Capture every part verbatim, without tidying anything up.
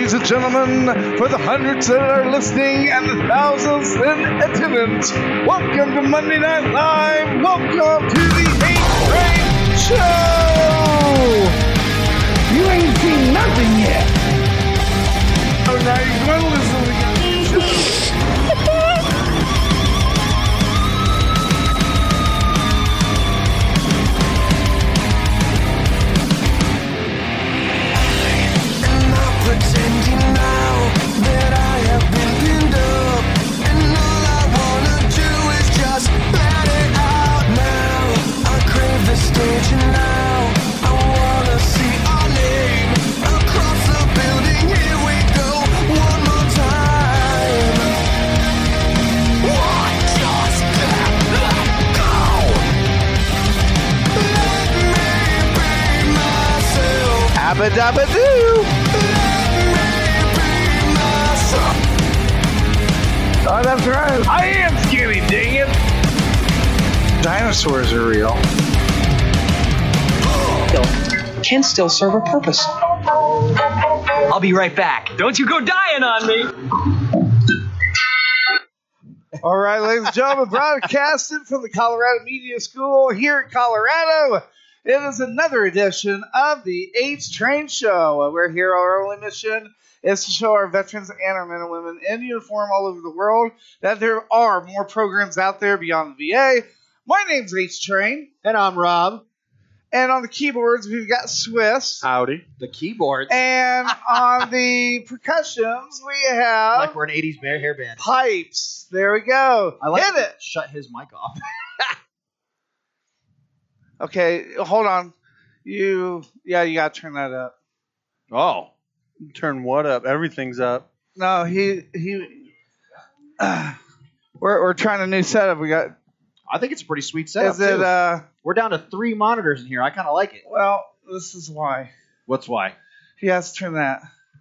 ladies and gentlemen, for the hundreds that are listening and the thousands in attendance, welcome to Monday Night Live. Welcome to the eighth Train Show. You ain't seen nothing yet. Oh, now you're going to listen to the show. Pretending now that I have been pinned up, and all I wanna do is just let it out now. I crave the stage and now I wanna see our name across the building. Here we go, one more time. What just let go? Let me be myself. Abba dabba doo. Oh, that's right. I am skinny, dang it. Dinosaurs are real. Can still serve a purpose. I'll be right back. Don't you go dying on me. All right, ladies and gentlemen, broadcasted from the Colorado Media School here in Colorado. It is another edition of the H Train Show. We're here. Our only mission is to show our veterans and our men and women in uniform all over the world that there are more programs out there beyond the V A. My name's H Train. And I'm Rob. And on the keyboards, we've got Swiss. Howdy. The keyboards. And on the percussions, we have... Like we're an eighties hair band. Pipes. There we go. I like Hit it. Shut his mic off. Okay, hold on. You... Yeah, you got to turn that up. Oh. Turn what up? Everything's up. No, he... he. Uh, we're, we're trying a new setup. We got... I think it's a pretty sweet setup, Is it... too. Uh, We're down to three monitors in here. I kind of like it. Well, this is why. What's why? He has to turn that.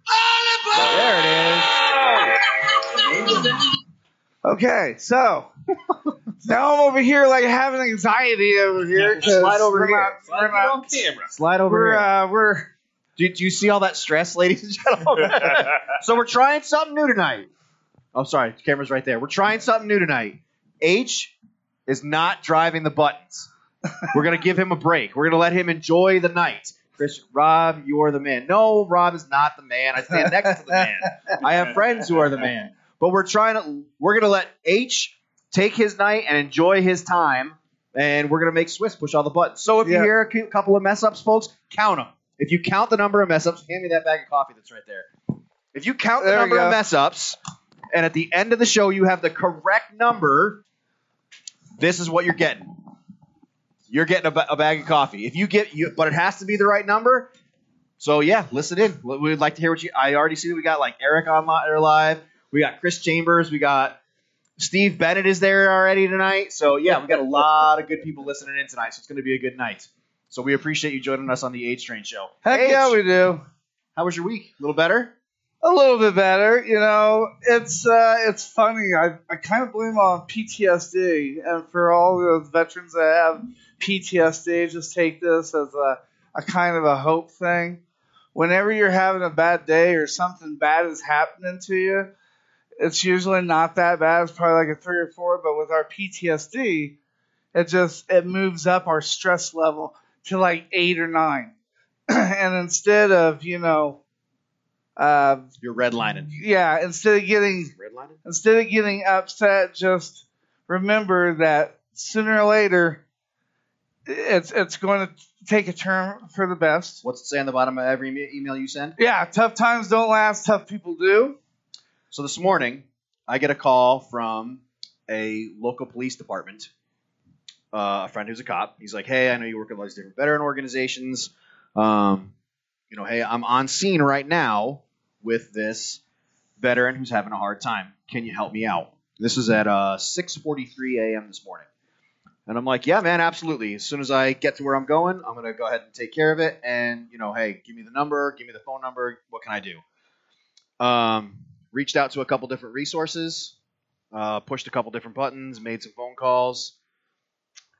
There it is. Okay, so now I'm over here like having anxiety over here. Yeah, slide over we're here. Not, Slide we're not, on camera. Slide over we're, here. Uh, we're do, do you see all that stress, ladies and gentlemen? So we're trying something new tonight. Oh, sorry. The camera's right there. We're trying something new tonight. H is not driving the buttons. We're going to give him a break. We're going to let him enjoy the night. Chris, Rob, you're the man. No, Rob is not the man. I stand next to the man. I have friends who are the man. But we're trying to, we're going to let H take his night and enjoy his time. And we're going to make Swiss push all the buttons. So if Yeah. you hear a cou- couple of mess ups, folks, count them. If you count the number of mess ups, hand me that bag of coffee that's right there. If you count the There we number go. of mess ups, and at the end of the show you have the correct number, this is what you're getting. You're getting a, ba- a bag of coffee. If you get, you, but it has to be the right number. So yeah, listen in. We'd like to hear what you. I already see that we got like Eric on li- or live. We got Chris Chambers. We got Steve Bennett is there already tonight. So yeah, we got a lot of good people listening in tonight. So it's going to be a good night. So we appreciate you joining us on the H Train Show. heck H, yeah, we do. how was your week? A little better? A little bit better, you know. It's uh, it's funny. I I kind of blame on P T S D, and for all those veterans that have P T S D, just take this as a a kind of a hope thing. Whenever you're having a bad day or something bad is happening to you, it's usually not that bad. It's probably like a three or four. But with our P T S D, it just it moves up our stress level to like eight or nine, and instead of you know. Uh, You're redlining. yeah, instead of getting Redlining? instead of getting upset, just remember that sooner or later, it's it's going to take a turn for the best. What's it say on the bottom of every e- email you send? Yeah, tough times don't last, tough people do. So this morning, I get a call from a local police department, uh, a friend who's a cop. He's like, hey, I know you work with all these different veteran organizations. Um, you know, hey, I'm on scene right now with this veteran who's having a hard time. Can you help me out? This is at uh, six forty-three a.m. this morning. And I'm like, yeah, man, absolutely. As soon as I get to where I'm going, I'm going to go ahead and take care of it. And, you know, hey, give me the number, give me the phone number. What can I do? Um, reached out to a couple different resources, uh, pushed a couple different buttons, made some phone calls.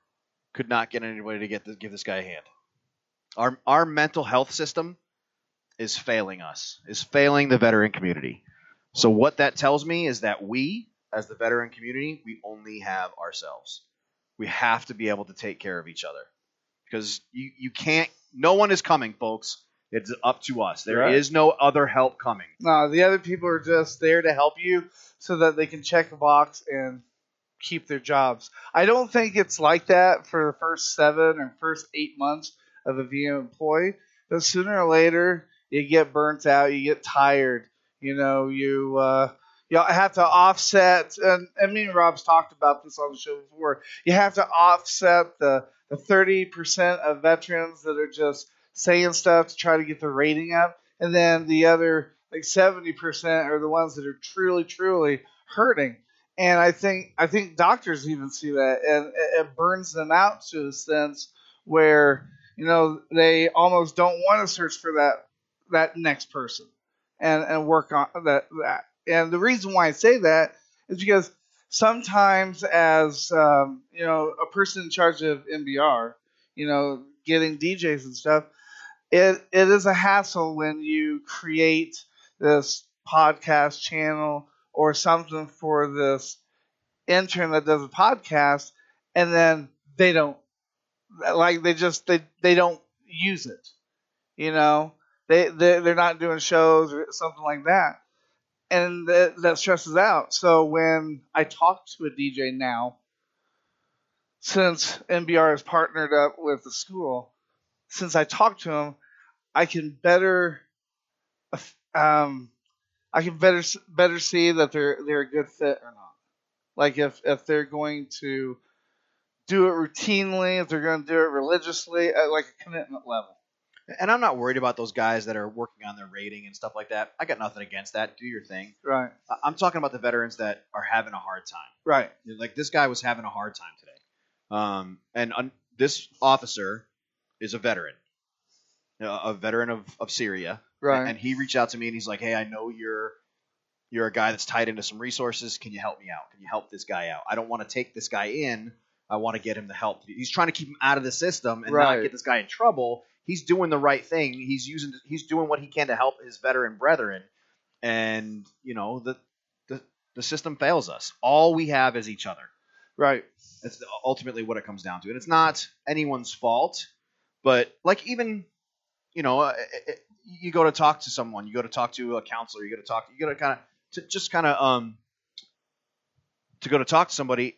Could not get anybody to get this, give this guy a hand. Our our mental health system is failing us, is failing the veteran community. So what that tells me is that we, as the veteran community, we only have ourselves. We have to be able to take care of each other because you, you can't, no one is coming, folks. It's up to us. There Right. is no other help coming. No, the other people are just there to help you so that they can check a box and keep their jobs. I don't think it's like that for the first seven or first eight months of a V M employee, but sooner or later you get burnt out, you get tired, you know, you uh, you have to offset, and, and me and Rob's talked about this on the show before, you have to offset the, the thirty percent of veterans that are just saying stuff to try to get the rating up, and then the other like seventy percent are the ones that are truly, truly hurting. And I think I think doctors even see that, and it, it burns them out to a sense where, you know, they almost don't want to search for that that next person and, and work on that, that. And the reason why I say that is because sometimes as, um, you know, a person in charge of N B R, you know, getting D Js and stuff, it it is a hassle when you create this podcast channel or something for this intern that does a podcast, and then they don't, like, they just, they, they don't use it, you know, they, they, they're not doing shows or something like that, and that, that stresses out. So when I talk to a D J now, since N B R has partnered up with the school, since I talk to them, I can better, um, I can better better see that they're they're a good fit or not. Like if, if they're going to do it routinely, if they're going to do it religiously, at like a commitment level. And I'm not worried about those guys that are working on their rating and stuff like that. I got nothing against that. Do your thing. Right. I- I'm talking about the veterans that are having a hard time. Right. Like this guy was having a hard time today. Um, and un- this officer is a veteran, uh, a veteran of, of Syria. Right. And he reached out to me and he's like, hey, I know you're you're a guy that's tied into some resources. Can you help me out? Can you help this guy out? I don't want to take this guy in. I want to get him the help. He's trying to keep him out of the system and Right. not get this guy in trouble. He's doing the right thing. He's using he's doing what he can to help his veteran brethren. And, you know, the the, the system fails us. All we have is each other. Right. That's ultimately what it comes down to. And it's not anyone's fault, but like even, you know, it, it, you go to talk to someone, you go to talk to a counselor, you go to talk, you go to kind of, to just kind of, um, to go to talk to somebody.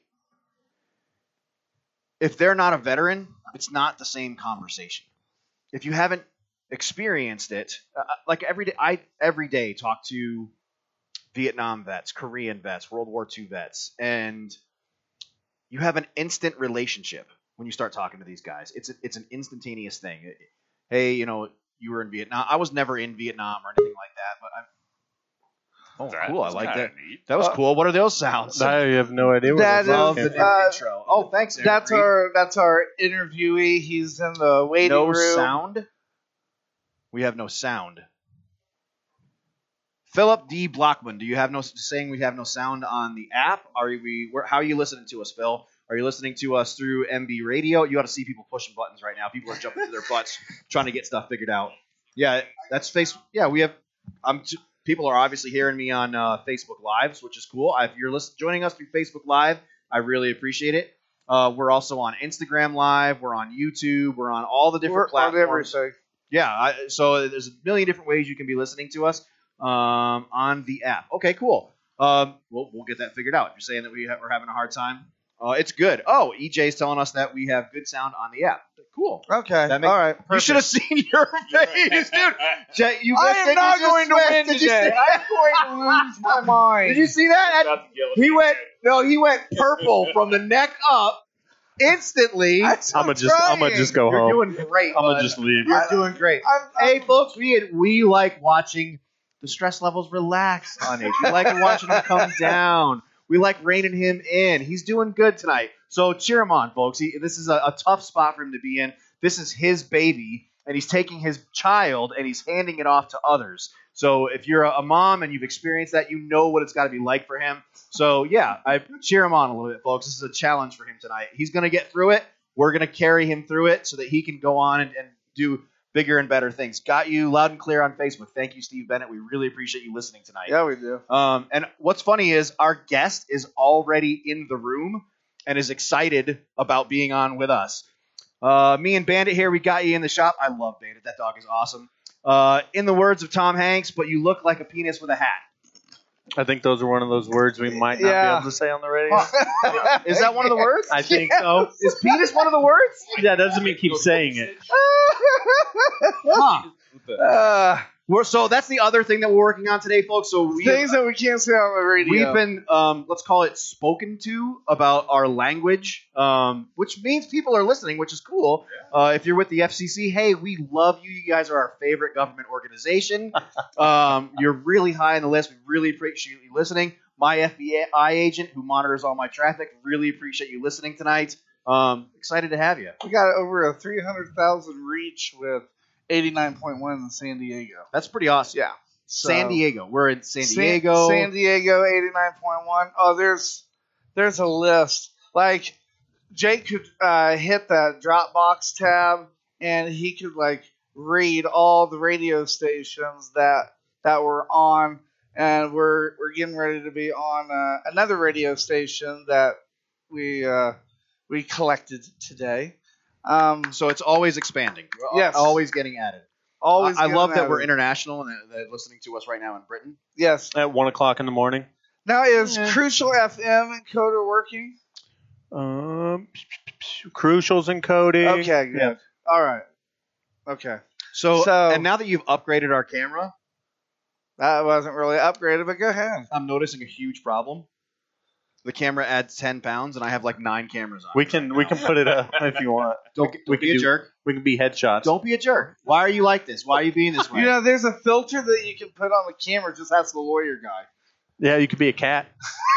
If they're not a veteran, it's not the same conversation. If you haven't experienced it, uh, like every day, I every day talk to Vietnam vets, Korean vets, World War Two vets, and you have an instant relationship when you start talking to these guys. It's a, it's an instantaneous thing. Hey, you know, you were in Vietnam. I was never in Vietnam or anything like that, but I'm. Oh, That cool! I was like kinda that. neat. That was Uh, cool. What are those sounds? I have no idea what That that Love is, the new uh, intro. Oh, thanks. Aaron That's Reed. our that's our interviewee. He's in the waiting no room. sound. We have no sound. Philip D. Blockman, do you have no saying we have no sound on the app? Are we? Where, how are you listening to us, Phil? Are you listening to us through M B Radio? You ought to see people pushing buttons right now. People are jumping through their butts trying to get stuff figured out. Yeah, that's face. Yeah, we have. I'm. T- people are obviously hearing me on uh, Facebook Lives, which is cool. If you're listen, joining us through Facebook Live, I really appreciate it. Uh, we're also on Instagram Live. We're on YouTube. We're on all the different We're on platforms. everything. Yeah, I, so there's a million different ways you can be listening to us um, on the app. Okay, cool. Um, we'll, we'll get that figured out. You're saying that we ha- we're having a hard time? Uh, it's good. Oh, E J's telling us that we have good sound on the app. Cool. Okay. That makes- All right. You should have perfect. seen your face, dude. Jay, you I did am you not just going to switch? win Did you today. see I'm going to lose my mind. Did you see that? Not the guillotine. He went no, he went purple from the neck up instantly. I'm I'm gonna just I'm gonna trying. just go You're home. doing great. I'm gonna bud. just leave. You're doing great. I'm, I'm, Hey, folks, we we like watching the stress levels relax on H. We like watching him come down. We like reining him in. He's doing good tonight. So cheer him on, folks. He, this is a, a tough spot for him to be in. This is his baby, and he's taking his child and he's handing it off to others. So if you're a, a mom and you've experienced that, you know what it's got to be like for him. So yeah, I cheer him on a little bit, folks. This is a challenge for him tonight. He's going to get through it. We're going to carry him through it so that he can go on and, and do bigger and better things. Got you loud and clear on Facebook. Thank you, Steve Bennett. We really appreciate you listening tonight. Yeah, we do. Um, and what's funny is our guest is already in the room and is excited about being on with us. Uh, me and Bandit here, we got you in the shop. I love Bandit. That dog is awesome. Uh, in the words of Tom Hanks, but you look like a penis with a hat. I think those are one of those words we might not Yeah. be able to say on the radio. Is that one of the words? I think so. Is penis one of the words? Yeah, doesn't mean keep saying it. Huh. Uh, We're, so that's the other thing that we're working on today, folks. So we things that we can't say on the radio. We've been, um, let's call it spoken to about our language, um, which means people are listening, which is cool. Uh, if you're with the F C C, hey, we love you. You guys are our favorite government organization. um, you're really high on the list. We really appreciate you listening. My F B I agent, who monitors all my traffic, really appreciate you listening tonight. Um, excited to have you. We got over a three hundred thousand reach with eighty-nine point one in San Diego. That's pretty awesome. Yeah. So, San Diego. We're in San San- Diego. San Diego, eighty-nine point one. Oh, there's there's a list. Like, Jake could uh, hit that Dropbox tab, and he could, like, read all the radio stations that that were on, and we're we're getting ready to be on uh, another radio station that we uh, we collected today. Um, So it's always expanding. We're Yes. always getting added. always, I, I getting love that added. we're international and that they're listening to us right now in Britain. Yes. At one o'clock in the morning. Now is Yeah. Crucial F M encoder working? Um, crucials encoding. Okay, good. Yeah. All right. Okay. So, So- and now that you've upgraded our camera, That wasn't really upgraded, but go ahead. I'm noticing a huge problem. The camera adds ten pounds, and I have like nine cameras on. We it can right we now. can put it up if you want. Don't, we can- don't we be can a do- jerk. We can be headshots. Don't be a jerk. Why are you like this? Why are you being this way? You know, there's a filter that you can put on the camera. Just ask the lawyer guy. Yeah, you could be a cat.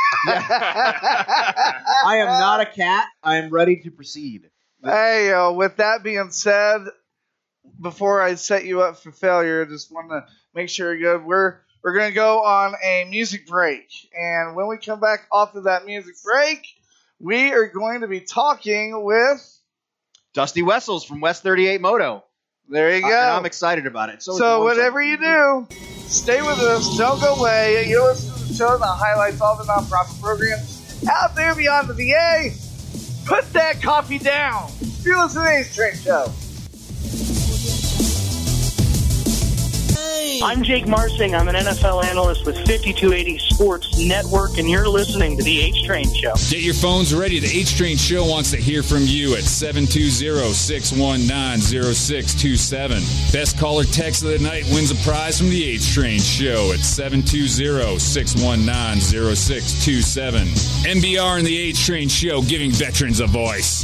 I am not a cat. I am ready to proceed. Hey, uh, with that being said, before I set you up for failure, I just want to make sure you're good. We're we're gonna go on a music break, and when we come back off of that music break, we are going to be talking with. Dusty Wessels from West thirty-eight Moto. There you go. And I'm excited about it. So, is the So motorcycle whatever you do, stay with us. Don't go away. You listen to the show that highlights all the nonprofit programs out there beyond the V A. Put that coffee down. You're listening to the Ace Train Show. I'm Jake Marsing. I'm an N F L analyst with fifty-two eighty Sports Network, and you're listening to The H-Train Show. Get your phones ready. The H-Train Show wants to hear from you at seven two zero, six one nine, zero six two seven. Best caller text of the night wins a prize from The H-Train Show at seven two zero, six one nine, zero six two seven. N B R and The H-Train Show, giving veterans a voice.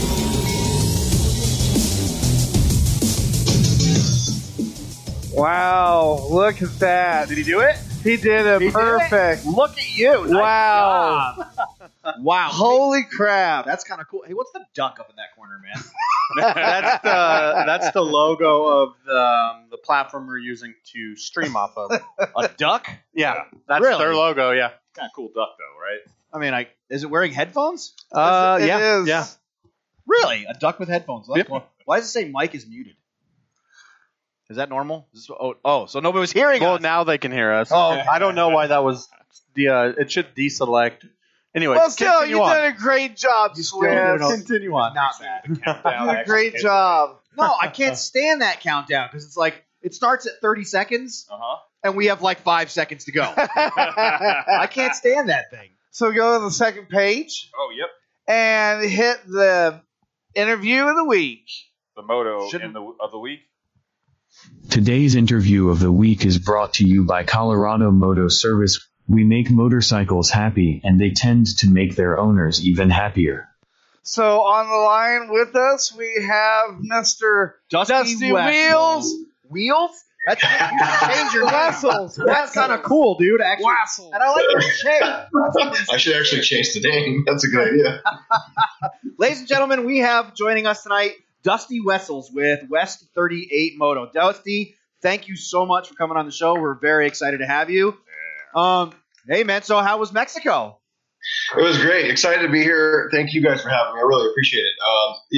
Wow, look at that. Did he do it? He did it He did perfect. it? Look at you. Nice Wow. job. Wow. Holy crap. That's kind of cool. Hey, what's the duck up in that corner, man? that's the that's the logo of the um, the platform we're using to stream off of. A duck? Yeah, that's Really? their logo. Yeah. Kind of cool duck, though, right? I mean, I is it wearing headphones? Uh, It yeah, is. yeah. Really? A duck with headphones. That's Yep. cool. Why does it say mic is muted? Is that normal? Is this, oh, oh, so nobody was hearing Well, us. now they can hear us. Oh. I don't know why that was. The uh, it should deselect. Anyway, Well, still, continue you on. did a great job, Swiss. Continue on. Not bad. You did a great job. No, I can't stand that countdown because it's like it starts at thirty seconds Uh huh. and we have like five seconds to go. I can't stand that thing. So go to the second page Oh, yep. and hit the interview of the week. The moto Shouldn't- in the of the week. Today's interview of the week is brought to you by Colorado Moto Service. We make motorcycles happy, and they tend to make their owners even happier. So on the line with us, we have Mister Dusty, Dusty Wessels. Wheels. Wheels? That's you should change your name. Wessels. That's kind of cool, dude. Actually, Wessels. and I like your shape. I should actually change the name. That's a good idea. Ladies and gentlemen, we have joining us tonight Dusty Wessels with West thirty-eight Moto. Dusty, thank you so much for coming on the show. We're very excited to have you. Um, hey man, so how was Mexico? It was great. Excited to be here. Thank you guys for having me. I really appreciate it. Um, yeah,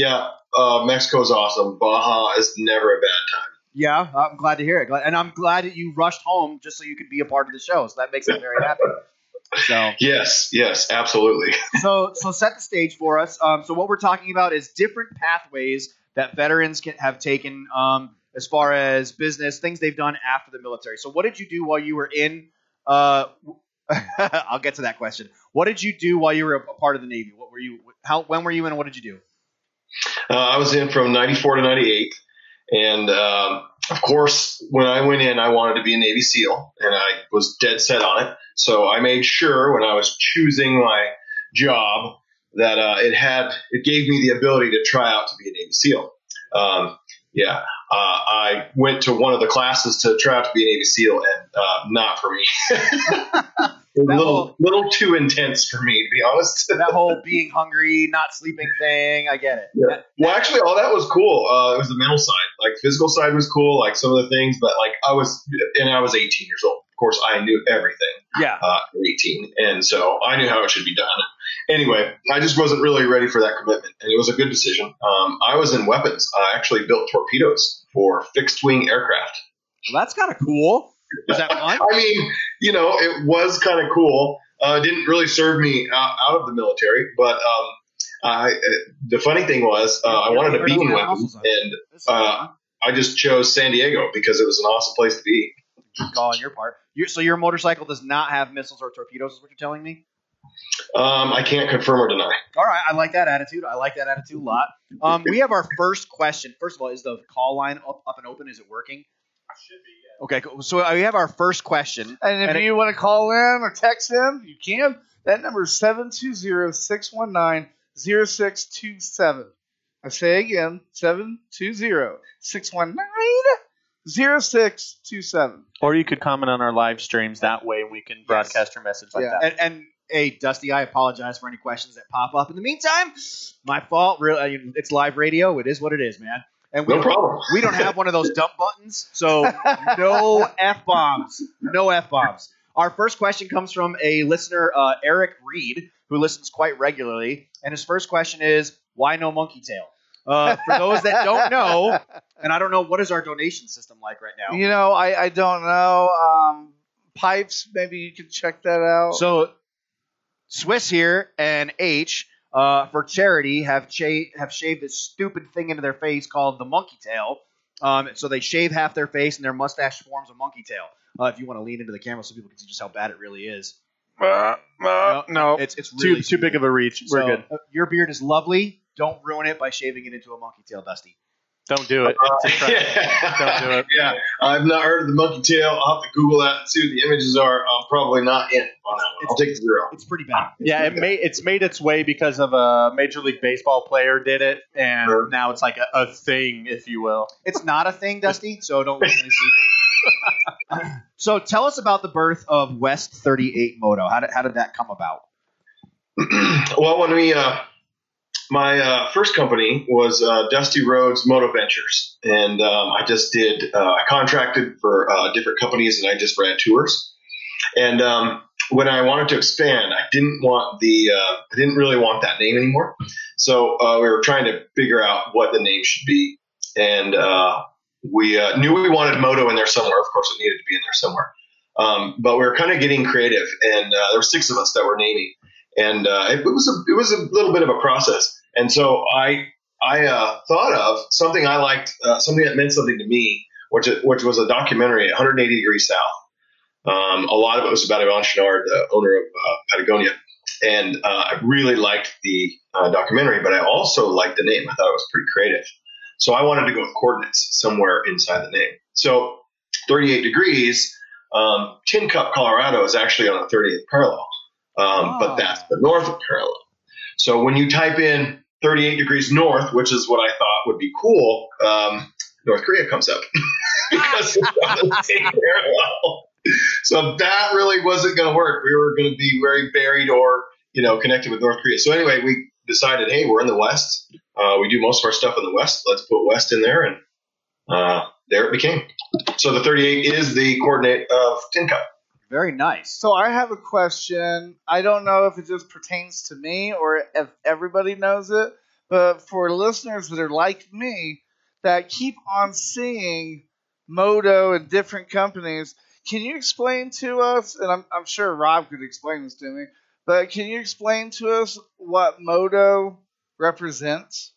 uh, Mexico's awesome. Baja is never a bad time. Yeah, I'm glad to hear it. Glad- And I'm glad that you rushed home just so you could be a part of the show. So that makes me very happy. So Yes, yes, absolutely. so so set the stage for us. Um, so what we're talking about is different pathways that veterans can have taken um, as far as business, things they've done after the military. So what did you do while you were in? Uh, I'll get to that question. What did you do while you were a part of the Navy? What were you? How? When were you in? And what did you do? Uh, I was in from ninety-four to ninety-eight. And, um, of course, when I went in, I wanted to be a Navy SEAL, and I was dead set on it. So I made sure when I was choosing my job that uh, it had it gave me the ability to try out to be a Navy SEAL. Um, yeah, uh, I went to one of the classes to try out to be a Navy SEAL, and uh, not for me. It was a little, whole- little too intense for me, to be honest. That whole being hungry, not sleeping thing. I get it. Yeah. Well, actually, all that was cool. Uh, it was the mental side. Like, physical side was cool, like some of the things, but like I was, and I was eighteen years old. Of course, I knew everything. Yeah. Uh, at eighteen, and so I knew how it should be done. Anyway, I just wasn't really ready for that commitment, and it was a good decision. Um, I was in weapons. I actually built torpedoes for fixed wing aircraft. Well, that's kind of cool. Was that fun? I mean, you know, it was kind of cool. Uh, it didn't really serve me out, out of the military, but um, I, the funny thing was uh, I wanted to be in weapons, and uh, I just chose San Diego because it was an awesome place to be. Good call on your part. You're, so your motorcycle does not have missiles or torpedoes, is what you're telling me? Um, I can't confirm or deny. All right, I like that attitude. I like that attitude a lot. Um, we have our first question. First of all, is the call line up, up and open? Is it working? Should be, yeah. Okay, cool. So we have our first question. And if And it- you want to call in or text in, you can. That number is seven two zero, six one nine, zero six two seven. I say again, seven two zero, six one nine, zero six two seven. Or you could comment on our live streams. That way we can broadcast your message like Yeah. that. And, and hey, Dusty, I apologize for any questions that pop up. In the meantime, my fault. Really, it's live radio. It is what it is, man. And we No don't, problem. we don't have one of those dump buttons, so no F bombs. No F bombs. Our first question comes from a listener, uh, Eric Reed, who listens quite regularly. And his first question is, why no monkey tail? Uh, for those that don't know, and I don't know, what is our donation system like right now? You know, I, I don't know. Um, pipes, maybe you can check that out. So Swiss here and H, uh, for charity, have cha- have shaved this stupid thing into their face called the monkey tail. Um, so they shave half their face and their mustache forms a monkey tail. Uh, if you want to lean into the camera so people can see just how bad it really is. Uh, uh, no, It's it's too really too big of a reach. We're So, good. uh, your beard is lovely. Don't ruin it by shaving it into a monkey tail, Dusty. Don't do it. It's a trap. Don't do it. Yeah, I've not heard of the monkey tail. I'll have to Google that and see what the images are. I'm probably not in on that one. I'll take the zero. It's pretty bad. Yeah, it made it's made its way because of a Major League Baseball player did it, and Sure. now it's like a, a thing, if you will. It's not a thing, Dusty, so don't lose any sleep over it. So tell us about the birth of West thirty-eight Moto. How did, how did that come about? Well, when we, uh, my uh, first company was uh, Dusty Rhodes Moto Ventures, and um, I just did, uh, I contracted for uh, different companies, and I just ran tours. And um, when I wanted to expand, I didn't want the, uh, I didn't really want that name anymore. So uh, we were trying to figure out what the name should be, and uh, we uh, knew we wanted Moto in there somewhere. Of course, it needed to be in there somewhere. Um, but we were kind of getting creative, and uh, there were six of us that were naming. And uh, it, it was a it was a little bit of a process, and so I I uh, thought of something I liked, uh, something that meant something to me, which which was a documentary, one hundred eighty degrees south. Um, a lot of it was about Yvon Chouinard, the owner of uh, Patagonia, and uh, I really liked the uh, documentary, but I also liked the name. I thought it was pretty creative, so I wanted to go with coordinates somewhere inside the name. So thirty-eight degrees, um, Tin Cup, Colorado, is actually on the thirtieth parallel. Um, But that's the north parallel. So when you type in thirty-eight degrees north, which is what I thought would be cool, um, North Korea comes up because it's on the same parallel. So that really wasn't going to work. We were going to be very buried or, you know, connected with North Korea. So anyway, we decided, hey, we're in the West. Uh, we do most of our stuff in the West. Let's put West in there. And uh, there it became. So the thirty-eight is the coordinate of Tin Cup. Very nice. So I have a question. I don't know if it just pertains to me or if everybody knows it, but for listeners that are like me that keep on seeing moto and different companies, can you explain to us, and I'm, I'm sure Rob could explain this to me, but can you explain to us what moto represents?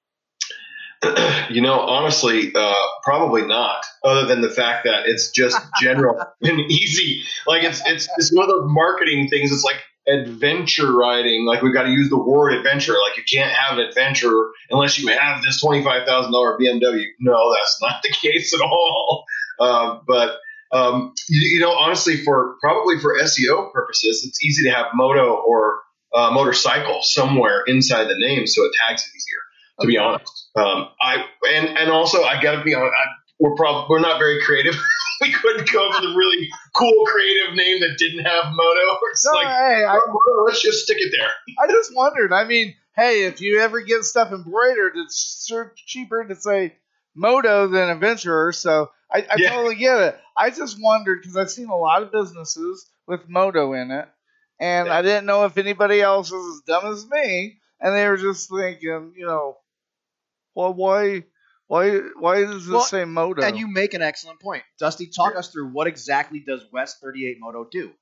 You know, honestly, uh, probably not. Other than the fact that it's just general and easy. Like it's it's it's one of those marketing things. It's like adventure riding. Like we've got to use the word adventure. Like you can't have an adventure unless you have this twenty-five thousand dollar B M W. No, that's not the case at all. Uh, but um, you, you know, honestly, for probably for S E O purposes, it's easy to have moto or uh, motorcycle somewhere inside the name, so it tags it easier. To be honest, um, I and and also I got to be honest. I, we're probably we're not very creative. We couldn't come up with a really cool creative name that didn't have moto. It's No, like, hey, I- oh, moto, let's just stick it there. I just wondered. I mean, hey, if you ever get stuff embroidered, it's sure cheaper to say moto than adventurer. So I, I Yeah. totally get it. I just wondered because I've seen a lot of businesses with moto in it, and Yeah. I didn't know if anybody else was as dumb as me, and they were just thinking, you know, well, why, why, why does this Well, say moto? And you make an excellent point. Dusty, talk us through what exactly does West thirty-eight Moto do?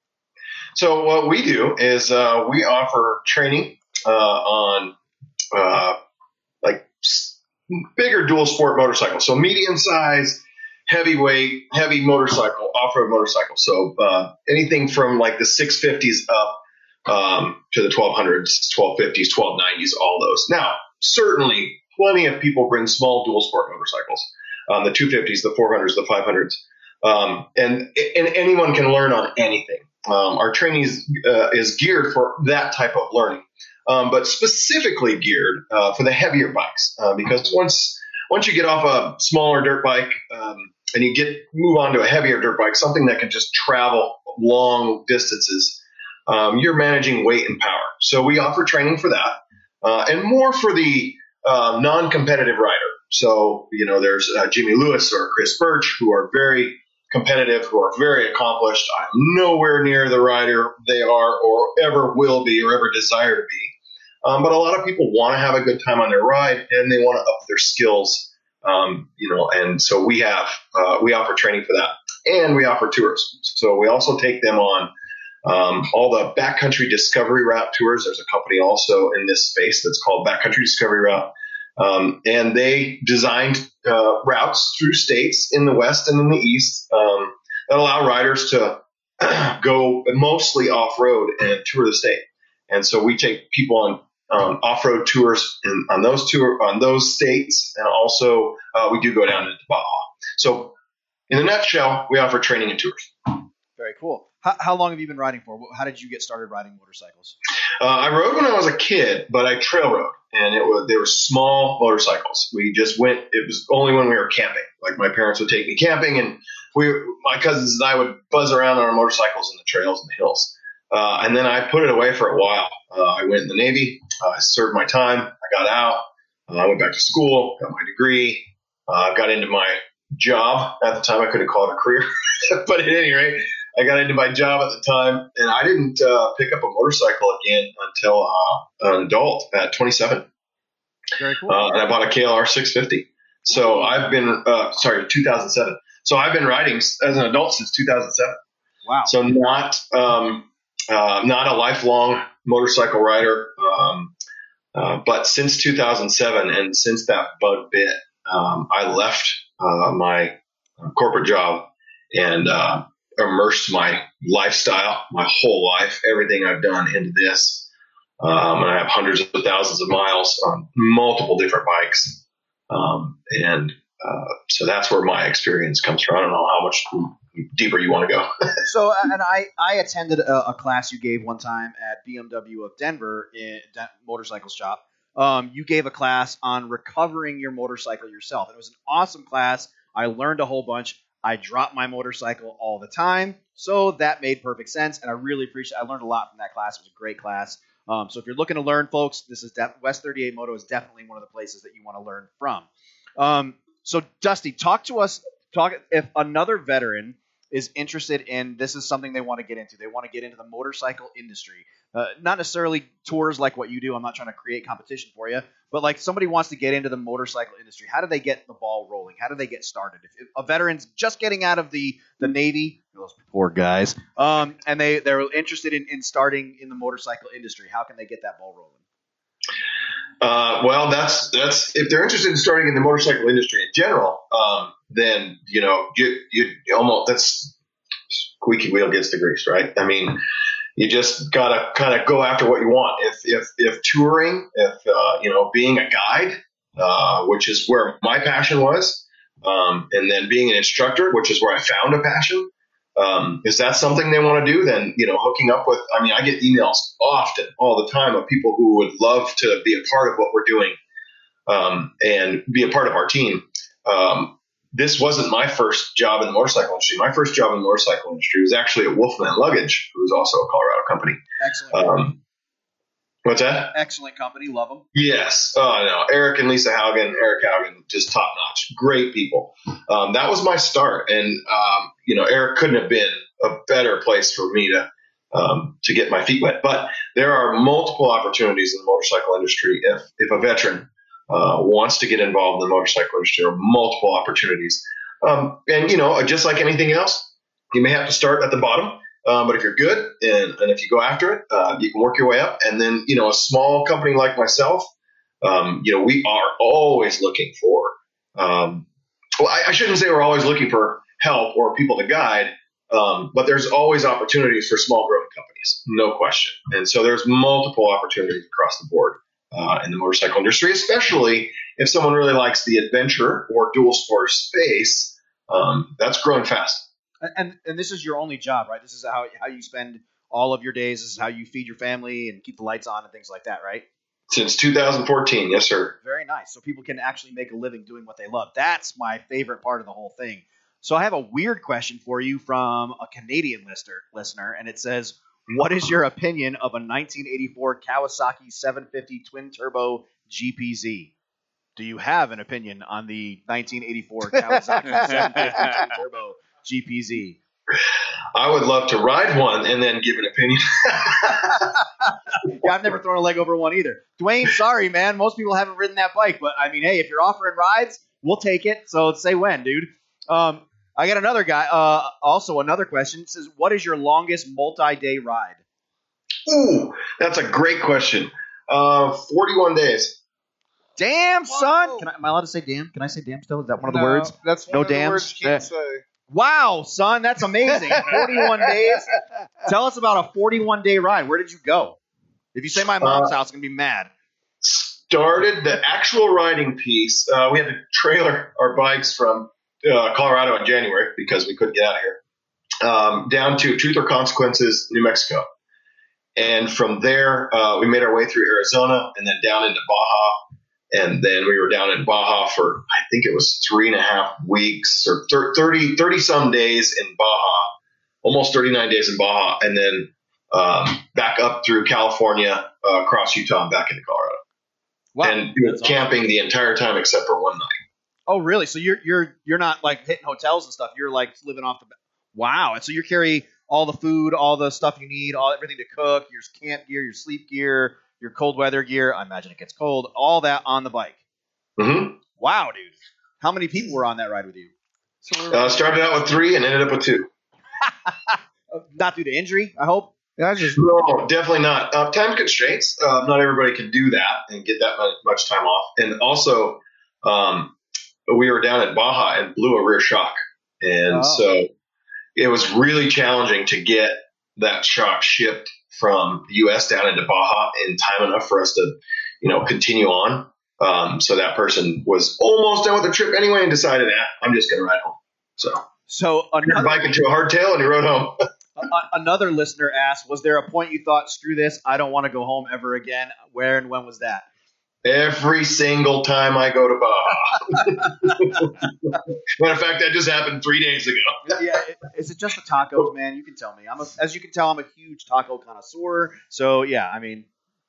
So what we do is uh, we offer training uh, on uh, like s- bigger dual sport motorcycles. So medium size, heavyweight, heavy motorcycle, off-road motorcycle. So uh, anything from like the six fifties up um, to the twelve hundreds, twelve fifties, twelve nineties, all those. Now, certainly plenty of people bring small dual sport motorcycles, um, the two fifties, the four hundreds, the five hundreds. Um, and, and anyone can learn on anything. Um, our training is, uh, is geared for that type of learning, um, but specifically geared uh, for the heavier bikes. Uh, because once once you get off a smaller dirt bike um, and you get move on to a heavier dirt bike, something that can just travel long distances, um, you're managing weight and power. So we offer training for that, uh, and more for the uh, non-competitive rider. So you know, there's uh, Jimmy Lewis or Chris Birch who are very competitive, who are very accomplished. I'm nowhere near the rider they are or ever will be or ever desire to be. Um, but a lot of people want to have a good time on their ride and they want to up their skills, um, you know, and so we have, uh, we offer training for that, and we offer tours. So we also take them on um, all the backcountry discovery route tours. There's a company also in this space that's called Backcountry Discovery Route. Um, and they designed uh, routes through states in the West and in the East um, that allow riders to go mostly off-road and tour the state. And so we take people on um, off-road tours in, on those tour on those states, and also uh, we do go down into Baja. So in a nutshell, we offer training and tours. Very cool. How, how long have you been riding for? How did you get started riding motorcycles? Uh, I rode when I was a kid, but I trail rode, and it was they were small motorcycles. We just went. It was only when we were camping. Like my parents would take me camping, and we, my cousins and I would buzz around on our motorcycles in the trails and the hills. Uh, and then I put it away for a while. Uh, I went in the Navy. Uh, I served my time. I got out. Uh, I went back to school, got my degree. Uh, got into my job at the time. I couldn't call it a career, but at any rate, I got into my job at the time, and I didn't uh, pick up a motorcycle again until uh, an adult at twenty-seven. Very cool. Uh, and I bought a K L R six fifty. So I've been, uh, sorry, two thousand seven. So I've been riding as an adult since two thousand seven. Wow. So not um, uh, not a lifelong motorcycle rider, um, uh, but since two thousand seven, and since that bug bit, um, I left uh, my corporate job and uh, immersed my lifestyle, my whole life, everything I've done into this. Um, and I have hundreds of thousands of miles on multiple different bikes. Um, and uh, so that's where my experience comes from. I don't know how much deeper you want to go. So, and I, I attended a, a class you gave one time at B M W of Denver in Den- motorcycle shop. Um, you gave a class on recovering your motorcycle yourself. And it was an awesome class. I learned a whole bunch. I drop my motorcycle all the time, so that made perfect sense, and I really appreciate it. I learned a lot from that class. It was a great class. Um, so if you're looking to learn, folks, this is def- West thirty-eight Moto is definitely one of the places that you want to learn from. Um, so, Dusty, talk to us. Talk if another veteran is interested in this is something they want to get into. They want to get into the motorcycle industry. Uh, not necessarily tours like what you do. I'm not trying to create competition for you, but like somebody wants to get into the motorcycle industry. How do they get the ball rolling? How do they get started? If, if a veteran's just getting out of the, the Navy, those poor guys, um, and they, they're interested in, in starting in the motorcycle industry, how can they get that ball rolling? Uh, well, that's that's if they're interested in starting in the motorcycle industry in general, um, then you know you you almost that's squeaky wheel gets the grease, right? I mean, you just gotta kind of go after what you want. If if if touring, if uh, you know, being a guide, uh, which is where my passion was, um, and then being an instructor, which is where I found a passion. Um, is that something they want to do? Then, you know, hooking up with, I mean, I get emails often, all the time of people who would love to be a part of what we're doing, um, and be a part of our team. Um, this wasn't my first job in the motorcycle industry. My first job in the motorcycle industry was actually at Wolfman Luggage, who was also a Colorado company. Excellent. Um, what's that? Excellent company. Love them. Yes. Oh, no. Eric and Lisa Haugen, Eric Haugen, just top notch. Great people. Um, that was my start. And, um, you know, Eric couldn't have been a better place for me to, um, to get my feet wet. But there are multiple opportunities in the motorcycle industry. If, if a veteran, uh, wants to get involved in the motorcycle industry, there are multiple opportunities. Um, and, you know, just like anything else, you may have to start at the bottom. Um, but if you're good and, and if you go after it, uh, you can work your way up. And then, you know, a small company like myself, um, you know, we are always looking for, um, well, I, I shouldn't say we're always looking for help or people to guide, um, but there's always opportunities for small growing companies, no question. And so there's multiple opportunities across the board uh, in the motorcycle industry, especially if someone really likes the adventure or dual sport space. Um, that's growing fast. And and this is your only job, right? This is how how you spend all of your days. This is how you feed your family and keep the lights on and things like that, right? Since two thousand fourteen, yes, sir. Very nice. So people can actually make a living doing what they love. That's my favorite part of the whole thing. So I have a weird question for you from a Canadian listener, listener, and it says, what is your opinion of a nineteen eighty-four Kawasaki seven fifty twin turbo G P Z? Do you have an opinion on the nineteen eighty-four Kawasaki seven fifty twin turbo G P Z? I would love to ride one and then give an opinion. Yeah, I've never thrown a leg over one either. Dwayne, sorry, man. Most people haven't ridden that bike, but I mean, hey, if you're offering rides, we'll take it. So say when, dude. Um, I got another guy. Uh, also, another question. It says, what is your longest multi-day ride? Ooh, that's a great question. Uh, forty-one days. Damn, son. Can I, am I allowed to say damn? Can I say damn still? Is that one of the No, words? That's one No of the dams? words you can't say. Wow, son, that's amazing. forty-one days. Tell us about a forty-one day ride. Where did you go? If you say my mom's Uh, house, I'm going to be mad. Started the actual riding piece. Uh, we had to trailer our bikes from uh, Colorado in January because we couldn't get out of here, um, down to Truth or Consequences, New Mexico. And from there, uh, we made our way through Arizona and then down into Baja. And then we were down in Baja for, I think it was three and a half weeks or thirty, thirty some days in Baja, almost thirty-nine days in Baja. And then um, back up through California, uh, across Utah and back into Colorado. Wow, and we were that's camping the entire time except for one night. Oh, really? So you're you're you're not like hitting hotels and stuff. You're like living off the. Wow. And so you carry all the food, all the stuff you need, all everything to cook, your camp gear, your sleep gear, your cold weather gear. I imagine it gets cold. All that on the bike. Mm-hmm. Wow, dude. How many people were on that ride with you? So Uh, started out with three and ended up with two. Not due to injury, I hope. Yeah, just No, definitely not. Uh, time constraints. Uh, not everybody can do that and get that much, much time off. And also, um, we were down at Baja and blew a rear shock. And Oh. so it was really challenging to get that shock shipped from the U S down into Baja in time enough for us to, you know, continue on. Um, so that person was almost done with the trip anyway and decided, eh, I'm just going to ride home. So So turned the another, bike into a hardtail and he rode home. a- another listener asked, was there a point you thought, screw this, I don't want to go home ever again? Where and when was that? Every single time I go to Baja. Matter of fact, that just happened three days ago. Yeah, it, is it just the tacos, man? You can tell me. I'm a, as you can tell, I'm a huge taco connoisseur. So yeah, I mean,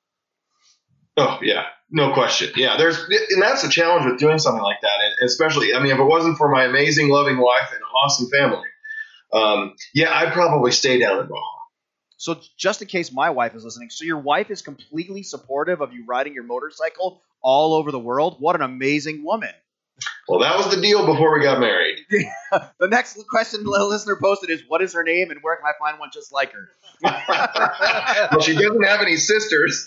Oh yeah, no question. Yeah, there's, and that's the challenge with doing something like that. And especially, I mean, if it wasn't for my amazing, loving wife and awesome family, um, yeah, I'd probably stay down in Baja. So just in case my wife is listening, so your wife is completely supportive of you riding your motorcycle all over the world? What an amazing woman. Well, that was the deal before we got married. The next question the listener posted is, what is her name and where can I find one just like her? Well, she doesn't have any sisters.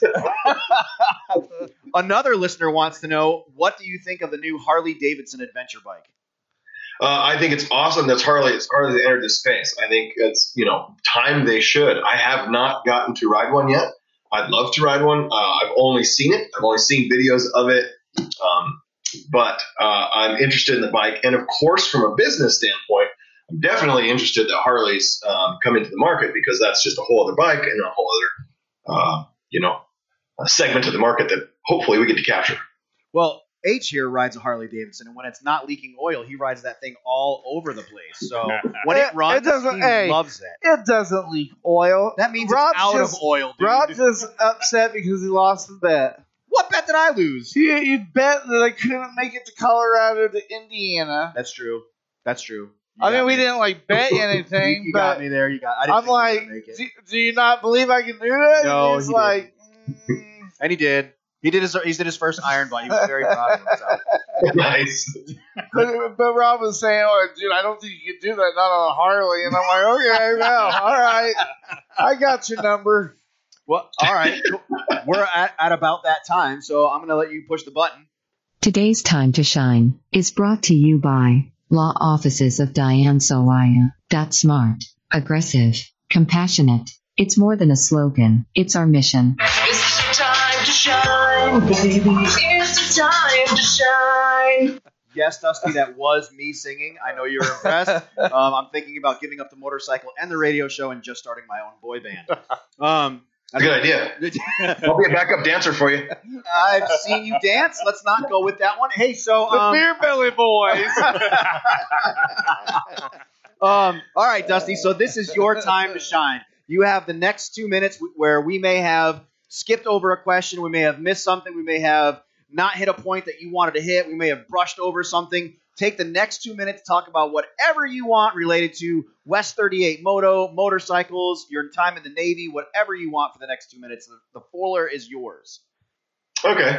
Another listener wants to know, what do you think of the new Harley-Davidson adventure bike? Uh, I think it's awesome that Harley has Harley entered this space. I think it's, you know, time they should. I have not gotten to ride one yet. I'd love to ride one. Uh, I've only seen it. I've only seen videos of it. Um, but uh, I'm interested in the bike. And, of course, from a business standpoint, I'm definitely interested that Harley's um, come into the market because that's just a whole other bike and a whole other, uh, you know, a segment of the market that hopefully we get to capture. Well, H here rides a Harley Davidson, and when it's not leaking oil, he rides that thing all over the place. So when it runs, it doesn't, he hey, loves it. It doesn't leak oil. That means Rob's it's out just, of oil, dude. Rob's just upset because he lost the bet. What bet did I lose? You, you bet that I couldn't make it to Colorado to Indiana. That's true. That's true. You I mean, got we me. didn't like bet anything. You, you but got me there. You got. I didn't I'm think like, you would make it. do, do you not believe I can do that? No, and he's he like, didn't. And he did. He did his. He did his first iron bike. He was very proud of himself. Nice. but, but Rob was saying, "Oh, dude, I don't think you could do that, not on a Harley." And I'm like, "Okay, well, all right, I got your number." Well, all right. We're at, at about that time, so I'm going to let you push the button. Today's Time to Shine is brought to you by Law Offices of Diane Sawaya. That's smart, aggressive, compassionate. It's more than a slogan. It's our mission. It's the time to shine, baby. It's the time to shine. Yes, Dusty, that was me singing. I know you were impressed. Um, I'm thinking about giving up the motorcycle and the radio show and just starting my own boy band. Um, That's a good idea. I'll be a backup dancer for you. I've seen you dance. Let's not go with that one. Hey, so The um, Beer Belly Boys. um, all right, Dusty. So this is your time to shine. You have the next two minutes where we may have skipped over a question, we may have missed something, we may have not hit a point that you wanted to hit, we may have brushed over something. Take the next two minutes to talk about whatever you want related to West thirty-eight Moto, motorcycles, your time in the Navy, whatever you want for the next two minutes. The, the floor is yours. Okay.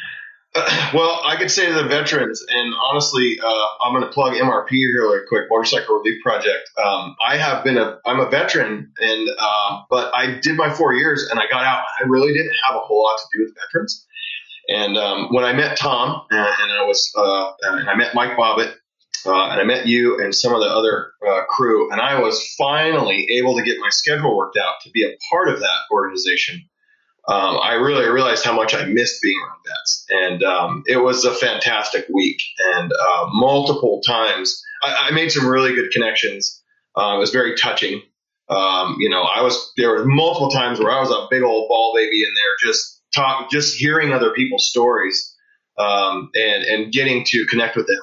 Uh, well, I could say to the veterans, and honestly, uh, I'm going to plug M R P here really quick, Motorcycle Relief Project. Um, I have been a, I'm a veteran, and uh, but I did my four years, and I got out. I really didn't have a whole lot to do with veterans. And um, when I met Tom, and, and I was, uh, and I met Mike Bobbitt, uh, and I met you and some of the other uh, crew, and I was finally able to get my schedule worked out to be a part of that organization. Um, I really realized how much I missed being around vets, and um, it was a fantastic week. And uh, multiple times, I, I made some really good connections. Uh, it was very touching. Um, you know, I was there were multiple times where I was a big old ball baby in there, just talk, just hearing other people's stories, um, and and getting to connect with them.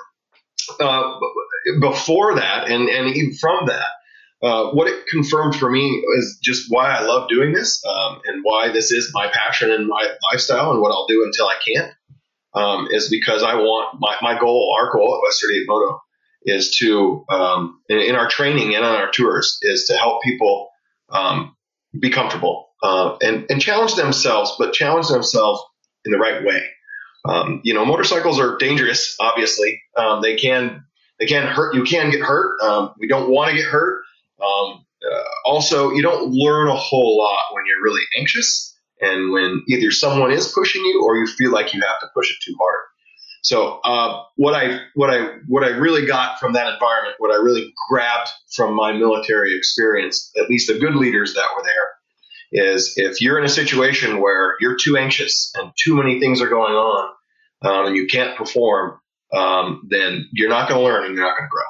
Uh, before that, and and even from that. Uh, what it confirmed for me is just why I love doing this, um, and why this is my passion and my lifestyle and what I'll do until I can't, um, is because I want my, my goal, our goal at West thirty-eight Moto is to, um, in, in our training and on our tours, is to help people um, be comfortable uh, and, and challenge themselves, but challenge themselves in the right way. Um, you know, motorcycles are dangerous, obviously. Um, they can they can hurt. You can get hurt. Um, we don't want to get hurt. Um, uh, also, you don't learn a whole lot when you're really anxious and when either someone is pushing you or you feel like you have to push it too hard. So, uh, what I, what I, what I really got from that environment, what I really grabbed from my military experience, at least the good leaders that were there, is if you're in a situation where you're too anxious and too many things are going on, um, and you can't perform, um, then you're not going to learn and you're not going to grow.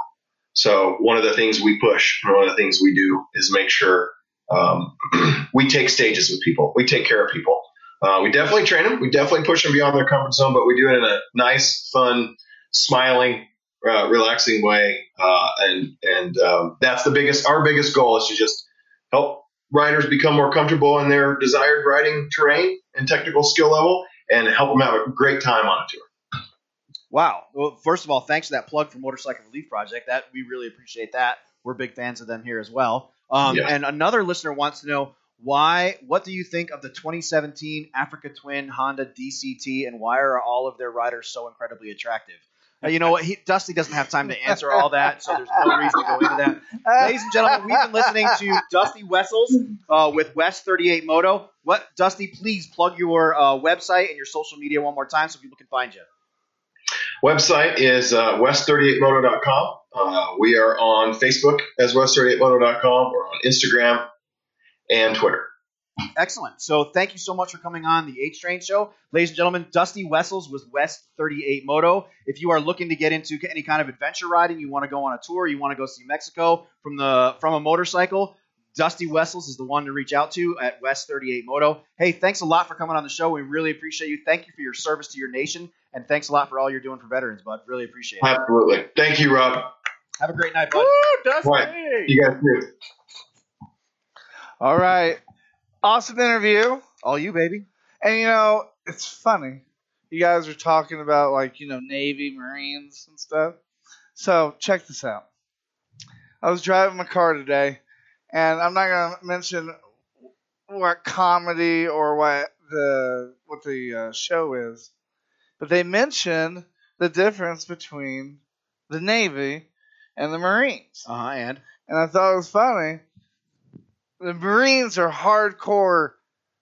So one of the things we push, one of the things we do is make sure um, we take stages with people. We take care of people. Uh, we definitely train them. We definitely push them beyond their comfort zone, but we do it in a nice, fun, smiling, uh, relaxing way. Uh, and and um, that's the biggest, our biggest goal is to just help riders become more comfortable in their desired riding terrain and technical skill level and help them have a great time on a tour. Wow. Well, first of all, thanks for that plug for Motorcycle Relief Project. That we really appreciate that. we're big fans of them here as well. Um, Yeah. And another listener wants to know why. What do you think of the twenty seventeen Africa Twin Honda D C T, and why are all of their riders so incredibly attractive? Uh, you know what? He, Dusty doesn't have time to answer all that, so there's no reason to go into that. Ladies and gentlemen, we've been listening to Dusty Wessels uh, with West thirty-eight Moto. What, Dusty? Please plug your uh, website and your social media one more time so people can find you. Website is uh, west thirty-eight moto dot com. Uh, we are on Facebook as west thirty-eight moto dot com. We're on Instagram and Twitter. Excellent. So thank you so much for coming on the H-Train Show. Ladies and gentlemen, Dusty Wessels with West thirty-eight Moto. If you are looking to get into any kind of adventure riding, you want to go on a tour, you want to go see Mexico from the from a motorcycle, Dusty Wessels is the one to reach out to at West thirty-eight Moto. Hey, thanks a lot for coming on the show. We really appreciate you. Thank you for your service to your nation, and thanks a lot for all you're doing for veterans, bud. Really appreciate it. Absolutely. Thank you, Rob. Have a great night, bud. Woo, Dusty! Right. You guys too. All right. Awesome interview. All you, baby. And, you know, it's funny. You guys are talking about, like, you know, Navy, Marines, and stuff. So, check this out. I was driving my car today, and I'm not going to mention what comedy or what the what the uh, show is, but they mentioned the difference between the Navy and the Marines. Uh-huh, and? And I thought it was funny. The Marines are hardcore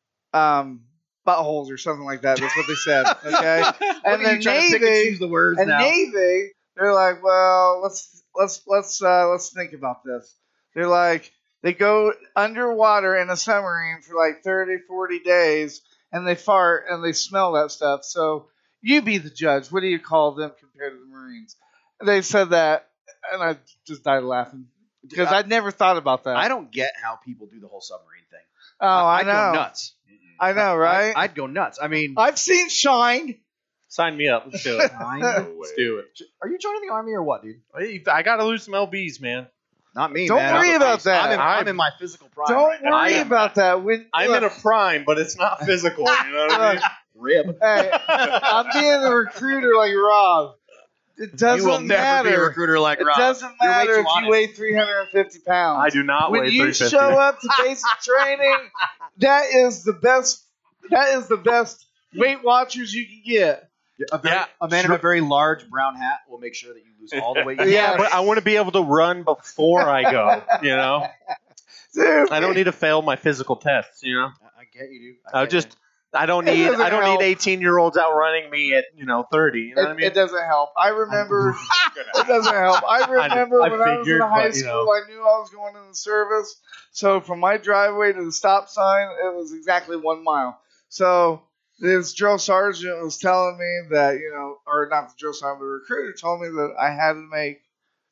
um, buttholes or something like that. That's what they said. Okay, and the Navy, the words and now? Navy, they're like, well, let's let's let's uh, let's think about this. They're like, they go underwater in a submarine for like thirty, forty days, and they fart and they smell that stuff. So you be the judge. What do you call them compared to the Marines? They said that, and I just died laughing. Because I'd never thought about that. I don't get how people do the whole submarine thing. Oh, I I'd know. go nuts. I know, right? I'd, I'd go nuts. I mean, I've seen Shine. Sign me up. Let's do it. I Let's do it. Are you joining the army or what, dude? I got to lose some L Bs, man. Not me, Don't man. worry I'm, about that. I'm in, I'm in my physical prime. Don't right now. worry about that. When, I'm look, in a prime, but it's not physical. You know what I mean? Rib. Hey, I'm being a recruiter like Rob. It doesn't You will never matter. be a recruiter like it Rob. doesn't You're way matter too if honest. you weigh three hundred fifty pounds. I do not when weigh you three fifty. show up to basic training, that is the best. That is the best Weight Watchers you can get. A, very, Yeah, a man sure. in a very large brown hat will make sure that you lose all the weight. You Yeah. Yeah, but I want to be able to run before I go. You know, Dude, I don't need to fail my physical tests. You know, I get you, dude. I get just you. I don't It need doesn't I don't help. need eighteen year olds outrunning me at you know thirty. You know It, what I mean? it doesn't help. I remember. it doesn't help. I remember I when I was in figured, high but, you school, know. I knew I was going in the service. So from my driveway to the stop sign, it was exactly one mile. So this drill sergeant was telling me that, you know, or not the drill sergeant, but the recruiter told me that I had to make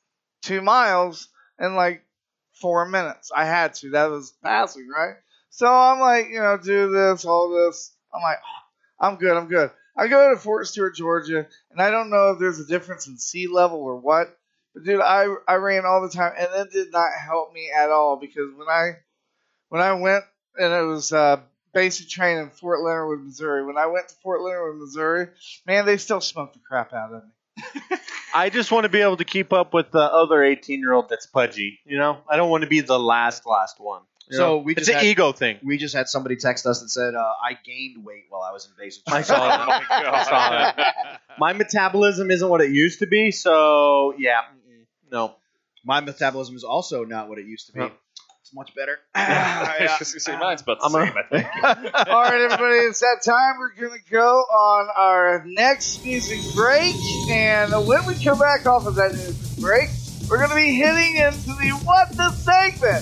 two miles in like four minutes. I had to. That was passing, right? So I'm like, you know, do this, all this. I'm like, oh, I'm good, I'm good. I go to Fort Stewart, Georgia, and I don't know if there's a difference in sea level or what. But dude, I I ran all the time, and it did not help me at all because when I when I went and it was uh, basic training in Fort Leonard Wood, Missouri. When I went to Fort Leonard Wood, Missouri, man, they still smoked the crap out of me. I just want to be able to keep up with the other eighteen year old that's pudgy. You know, I don't want to be the last last one. You So know? we it's just an had- ego thing. We just had somebody text us that said uh, I gained weight while I was in basic I training. saw that. Oh my God. I saw that. My metabolism isn't what it used to be, so yeah, mm-mm, no. My metabolism is also not what it used to be. No. It's much better. I was just gonna say mine's about the I'm a- same, I think. All right, everybody, it's that time. We're going to go on our next music break. And when we come back off of that music break, we're going to be hitting into the What the segment.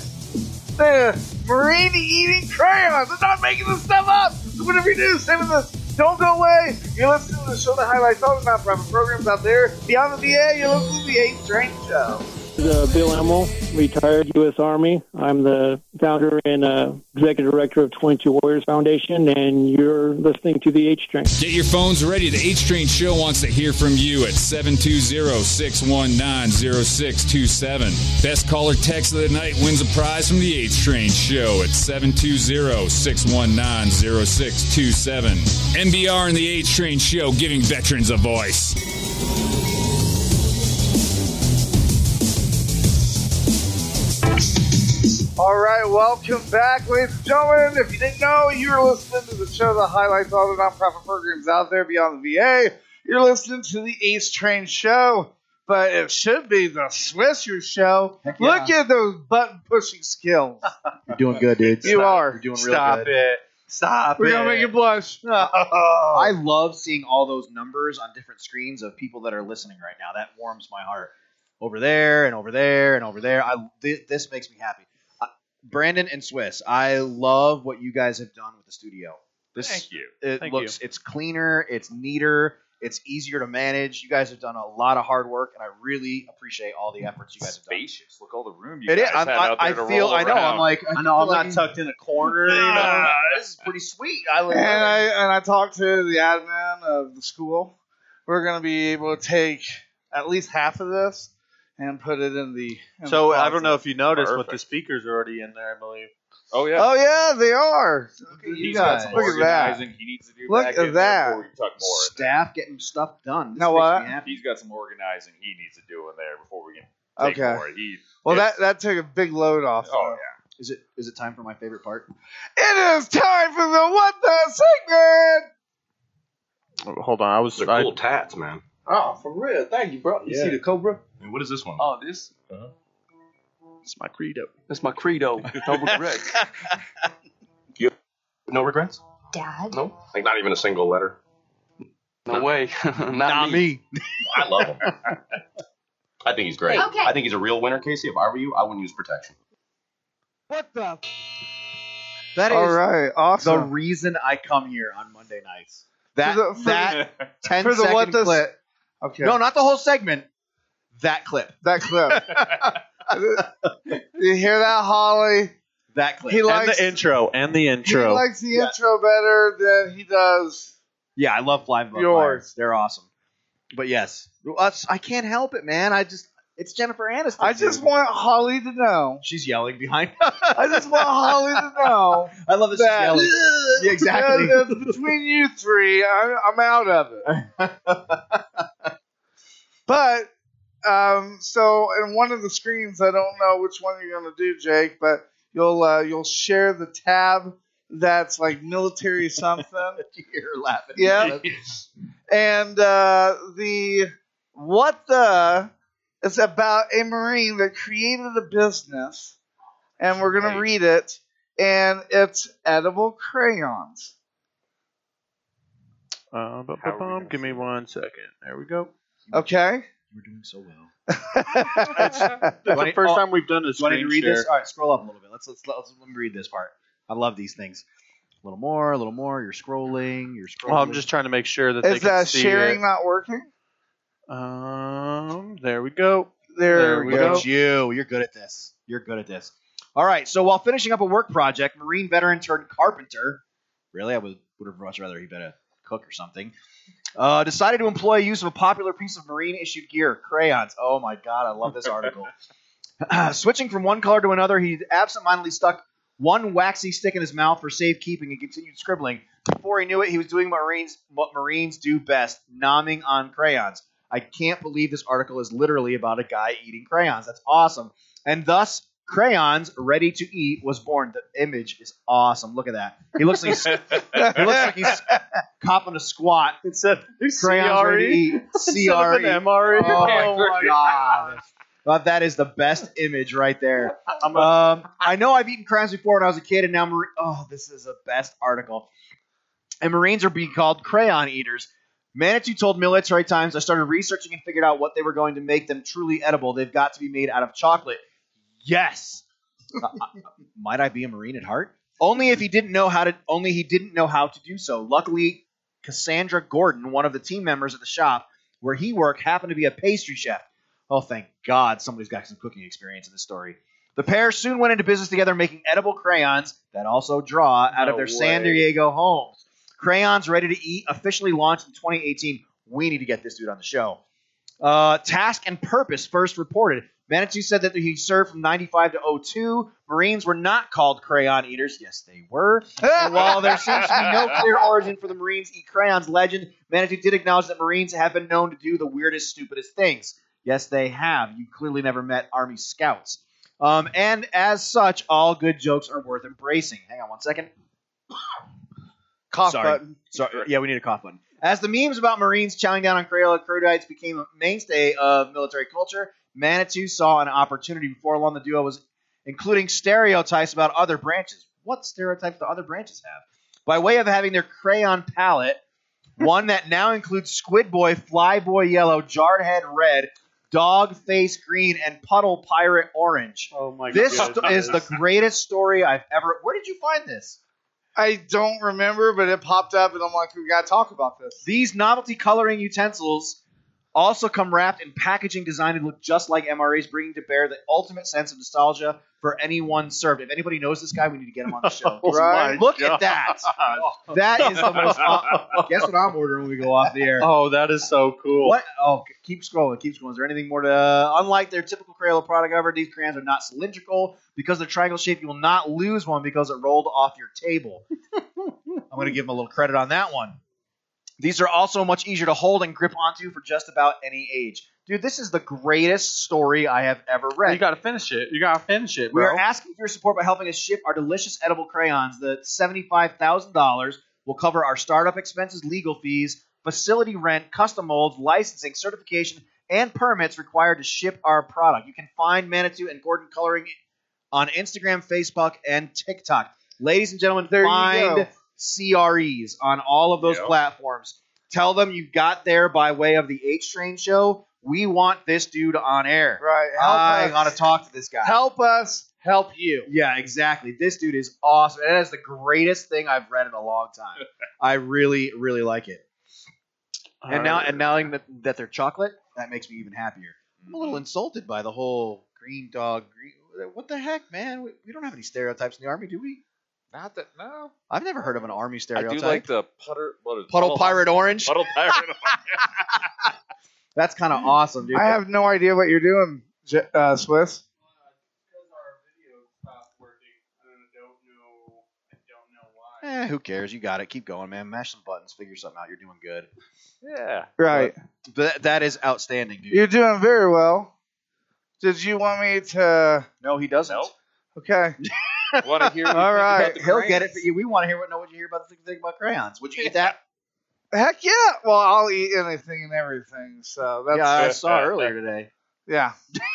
The Marine eating crayons. I'm not making this stuff up. So whatever you do, stay with us. Don't go away. You're listening to the show that highlights all the nonprofit programs out there. Beyond the V A, you're listening to the H-Train Show. Uh, Bill Emmel, retired U S Army. I'm the founder and uh, executive director of twenty-two Warriors Foundation, and you're listening to the H-Train. Get your phones ready. The H-Train Show wants to hear from you at seven two zero, six one nine, zero six two seven. Best caller text of the night wins a prize from the H-Train Show at seven two zero, six one nine, zero six two seven. N B R and the H-Train Show giving veterans a voice. All right, welcome back, ladies and gentlemen. If you didn't know, you were listening to the show that highlights all the nonprofit programs out there beyond the V A. You're listening to the Ace Train Show, but it should be the Swisher Show. Heck yeah. Look at those button-pushing skills. You're doing good, dude. You are. You're doing real Stop good. it. Stop We're it. going to make you blush. I love seeing all those numbers on different screens of people that are listening right now. That warms my heart. Over there and over there and over there. I th- this makes me happy. Uh, Brandon and Swiss, I love what you guys have done with the studio. This, Thank you. It Thank looks it's cleaner, it's neater, it's easier to manage. You guys have done a lot of hard work, and I really appreciate all the efforts you guys have done. Spacious. Look all the room you It guys is. I'm- have I, out there I to feel. roll I know. around. I'm like. I know I'm feel not like- tucked in a corner. You know? Ah, this is pretty sweet. I love And it. I, and I talked to the admin of the school. We're going to be able to take at least half of this and put it in the. In So the I don't know closet. if you noticed, but Perfect. the speakers are already in there, I believe. Oh, yeah. Oh yeah, they are. Look at you He's got guys. some Look at that. organizing he needs to do Look back at in there that. before we tuck more in there. Staff getting stuff done. This Know makes what? me happy. He's got some organizing he needs to do in there before we can take Okay. more. He, Well, that it's- that took a big load off. Oh, though. yeah. Is it? Is it time for my favorite part? It is time for the What the segment. Oh, hold on, I was. They're I, cool tats, man. Oh, for real. Thank you, bro. You Yeah. see the Cobra? And what is this one? Oh, this? It's my credo. That's my credo. Don't regret. No regrets? Dad? No? Like not even a single letter? No way. Not, Not me. me. I love him. I think he's great. Okay. I think he's a real winner, Casey. If I were you, I wouldn't use protection. What the? That is All right, the awesome. reason I come here on Monday nights. That For the- for that ten for the second what the clip. Okay. No, not the whole segment. That clip. That clip. You hear that, Holly? That clip. He And likes the intro. And the he intro. likes the Yeah. intro better than he does. Yeah, I love Fly Above Yours. Fire. They're awesome. But yes, us, I can't help it, man. I just it's Jennifer Aniston. I just dude. want Holly to know. She's yelling behind. I just want Holly to know. I love that she's that yelling. Yeah, exactly. that it's between you three, I'm, I'm out of it. But um, so in one of the screens, I don't know which one you're gonna do, Jake, but you'll uh, you'll share the tab that's like military something. You're laughing. Yeah. And uh, the what the is about a Marine that created a business, and we're gonna Right. read it, and it's edible crayons. Uh, bu- bu- How are we bum. gonna Give me see one second. There we go. Okay. You're doing so well. That's Do I the need- first oh, time we've done a Do I need screen to read share. this? All right, scroll up a little bit. Let's, let's let's let me read this part. I love these things. A little more, a little more. You're scrolling. You're scrolling. Well, I'm just trying to make sure that they Is can that see sharing it. not working? Um, there we go. There, There we we Look go. at you. You're good at this. You're good at this. All right. So while finishing up a work project, Marine veteran turned carpenter. Really, I would would have much rather he been a cook or something. Uh, decided to employ use of a popular piece of Marine issued gear, crayons. Oh my God, I love this article. Switching from one color to another, he absentmindedly stuck one waxy stick in his mouth for safekeeping and continued scribbling. Before he knew it, he was doing what Marines what Marines do best, nomming on crayons. I can't believe this article is literally about a guy eating crayons. That's awesome. And thus, Crayons Ready to Eat was born. The image is awesome. Look at that. He looks like he's, he looks like he's copping a squat. It said Crayons Ready to Eat. C R E. M R E. Oh my God. Well, that is the best image right there. Um, I know I've eaten crayons before when I was a kid, and now Mar- oh, this is the best article. And Marines are being called crayon eaters. Manitou told Military Times, I started researching and figured out what they were going to make them truly edible. They've got to be made out of chocolate. Yes. Uh, might I be a Marine at heart? Only if he didn't know how to. Only he didn't know how to do so. Luckily, Cassandra Gordon, one of the team members at the shop where he worked, happened to be a pastry chef. Oh, thank God, somebody's got some cooking experience in this story. The pair soon went into business together, making edible crayons that also draw out of No their way. San Diego homes. Crayons Ready to Eat officially launched in twenty eighteen. We need to get this dude on the show. Uh, Task and Purpose first reported. Manitou said that he served from ninety-five to oh two. Marines were not called crayon eaters. Yes, they were. And while there seems to be no clear origin for the Marines eat crayons legend, Manitou did acknowledge that Marines have been known to do the weirdest, stupidest things. Yes, they have. You clearly never met Army scouts. Um, and as such, all good jokes are worth embracing. Hang on one second. Cough Sorry. button. Sorry. Yeah, we need a cough button. As the memes about Marines chowing down on Crayola Crudites became a mainstay of military culture, Manitou saw an opportunity before long. The duo was including stereotypes about other branches. What stereotypes do other branches have? By way of having their crayon palette, one that now includes Squid Boy, Fly Boy Yellow, Jarred Head Red, Dog Face Green, and Puddle Pirate Orange. Oh my This goodness. is the greatest story I've ever. Where did you find this? I don't remember, but it popped up, and I'm like, we got to talk about this. These novelty coloring utensils also come wrapped in packaging designed to look just like M R As, bringing to bear the ultimate sense of nostalgia for anyone served. If anybody knows this guy, we need to get him on the show. Oh Right. my Look God. at that. That is the most. Guess what I'm ordering when we go off the air. Oh, that is so cool. What? Oh, keep scrolling, keep scrolling. Is there anything more to? Uh, unlike their typical Crayola product, however, these crayons are not cylindrical. Because they're triangle shaped, you will not lose one because it rolled off your table. I'm going to give them a little credit on that one. These are also much easier to hold and grip onto for just about any age. Dude, this is the greatest story I have ever read. You gotta finish it. You gotta finish it, We bro. are asking for your support by helping us ship our delicious edible crayons. The seventy-five thousand dollars will cover our startup expenses, legal fees, facility rent, custom molds, licensing, certification, and permits required to ship our product. You can find Manitou and Gordon Coloring on Instagram, Facebook, and TikTok. Ladies and gentlemen, There you find go. C R Es on all of those Yep. platforms. Tell them you got there by way of the H-Train show. We want this dude on air. Right. Help I us. want to talk to this guy. Help us help you. Yeah, exactly. This dude is awesome. It is the greatest thing I've read in a long time. I really, really like it. And now, and now that, that they're chocolate, that makes me even happier. I'm a little insulted by the whole green dog. Green, what the heck, man? We, we don't have any stereotypes in the army, do we? Not that, no. I've never heard of an army I stereotype. do like the putter, what is it? Puddle Pirate Orange. Puddle Pirate Orange. That's kind of awesome, dude. I have no idea what you're doing, J- uh, Swiss. Eh, who cares? You got it. Keep going, man. Mash some buttons. Figure something out. You're doing good. Yeah. Right. But that is outstanding, dude. You're doing very well. Did you want me to? No, he doesn't. Nope. Okay. Want to hear? What All you think right. about the He'll crayons? get it for you. We want to hear what know what you hear about the thing about crayons. Would you eat that? Heck yeah. Well, I'll eat anything and everything. So that's Yeah, I saw earlier today. yeah.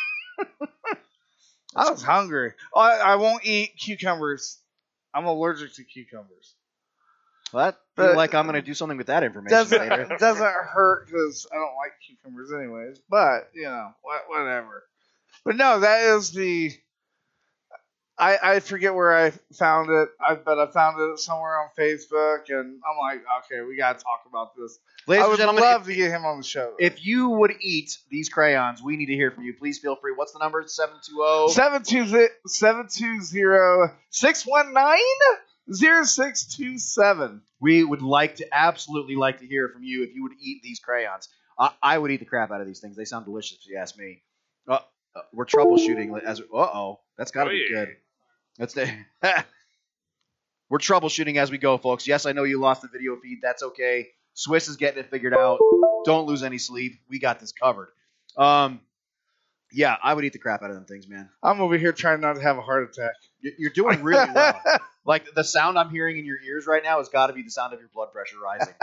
I was hungry. I, I won't eat cucumbers. I'm allergic to cucumbers. Well, that But- feel like I'm going to do something with that information Doesn't later. doesn't hurt because I don't like cucumbers anyways. But you know, wha- whatever. But no, that is the. I I forget where I found it. I but I found it somewhere on Facebook, and I'm like, okay, we got to talk about this. Ladies I and would gentlemen, love if, to get him on the show. if you would eat these crayons, we need to hear from you. Please feel free. What's the number? seven two zero Seven two zero seven two zero six one nine zero six two seven. We would like to, absolutely like to hear from you if you would eat these crayons. I, I would eat the crap out of these things. They sound delicious, if you ask me. Uh, uh, we're troubleshooting. As uh oh, that's got to Oh, be yeah. good. That's the. We're troubleshooting as we go, folks. Yes, I know you lost the video feed. That's okay. Swiss is getting it figured out. Don't lose any sleep. We got this covered. Um, yeah, I would eat the crap out of them things, man. I'm over here trying not to have a heart attack. You- You're doing really well. Like the sound I'm hearing in your ears right now has got to be the sound of your blood pressure rising.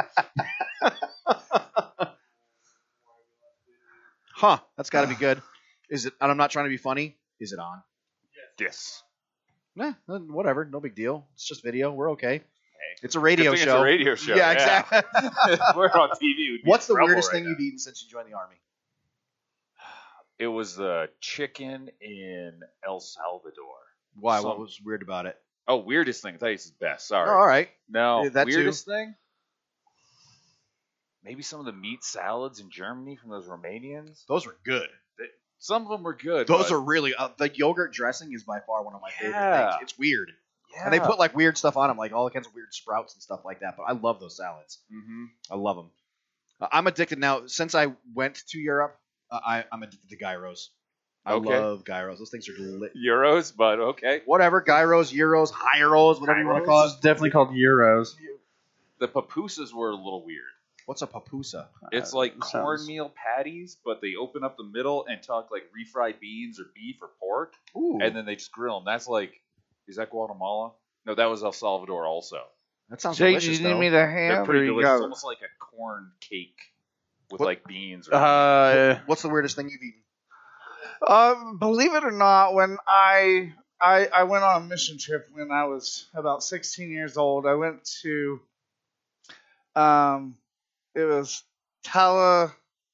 Huh? That's got to be good. Is it? And I'm not trying to be funny. Is it on? Yes. Nah, then whatever. No big deal. It's just video. We're okay. It's a radio Good thing show. It's a radio show. Yeah, exactly. We're on T V. We'd be What's in the trouble weirdest right thing now. you've eaten since you joined the army? It was the chicken in El Salvador. Why? Some- What was weird about it? Oh, weirdest thing. I thought you said best. Sorry. Oh, all right. No, Yeah, that too. weirdest thing? Maybe some of the meat salads in Germany from those Romanians. Those were good. Some of them were good. Those but- are really uh, the yogurt dressing is by far one of my favorite Yeah. things. It's weird, Yeah. and they put like weird stuff on them, like all kinds of weird sprouts and stuff like that. But I love those salads. Mhm. I love them. Uh, I'm addicted now. Since I went to Europe, uh, I, I'm addicted to gyros. I Okay. love gyros. Those things are lit. Euros, but okay. Whatever, gyros, euros, gyros, whatever you want to call it. It's definitely called Euros. The pupusas were a little weird. What's a papusa? It's like cornmeal patties, but they open up the middle and tuck like refried beans or beef or pork, Ooh. and then they just grill them. That's like, is that Guatemala? No, that was El Salvador also. That sounds Jake, delicious, do you need though. me to They're ham? pretty or you delicious. got It's it? almost like a corn cake with What- like beans. Or Uh, What's the weirdest thing you've eaten? Uh, believe it or not, when I, I I went on a mission trip when I was about sixteen years old, I went to um, it was Tala.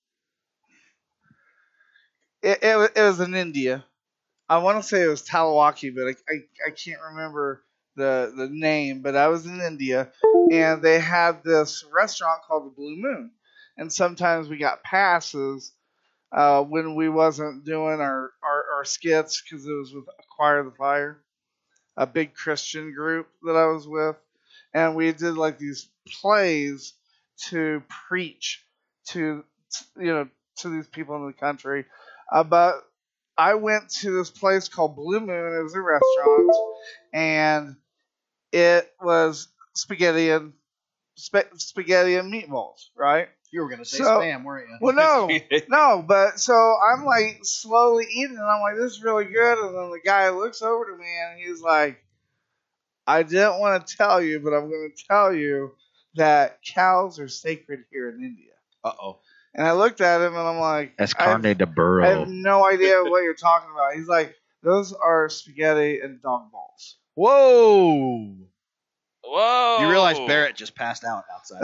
It, it, wa- it was in India. I want to say it was Talawaki, but I, I, I can't remember the the name. But I was in India, and they had this restaurant called the Blue Moon, and sometimes we got passes uh, when we wasn't doing our, our, our skits because it was with Acquire the Fire, a big Christian group that I was with, and we did like these plays to preach to you know to these people in the country. Uh, but I went to this place called Blue Moon. It was a restaurant, and it was spaghetti and sp- spaghetti and meatballs, right? You were gonna say So- spam, weren't you? Well, no, no, but so I'm like slowly eating, and I'm like, this is really good. And then the guy looks over to me, and he's like, I didn't want to tell you, but I'm going to tell you that cows are sacred here in India. Uh oh. And I looked at him, and I'm like, That's I have- carne de burro. I have no idea what you're talking about. He's like, those are spaghetti and dog balls. Whoa! Whoa! You realize Barrett just passed out outside.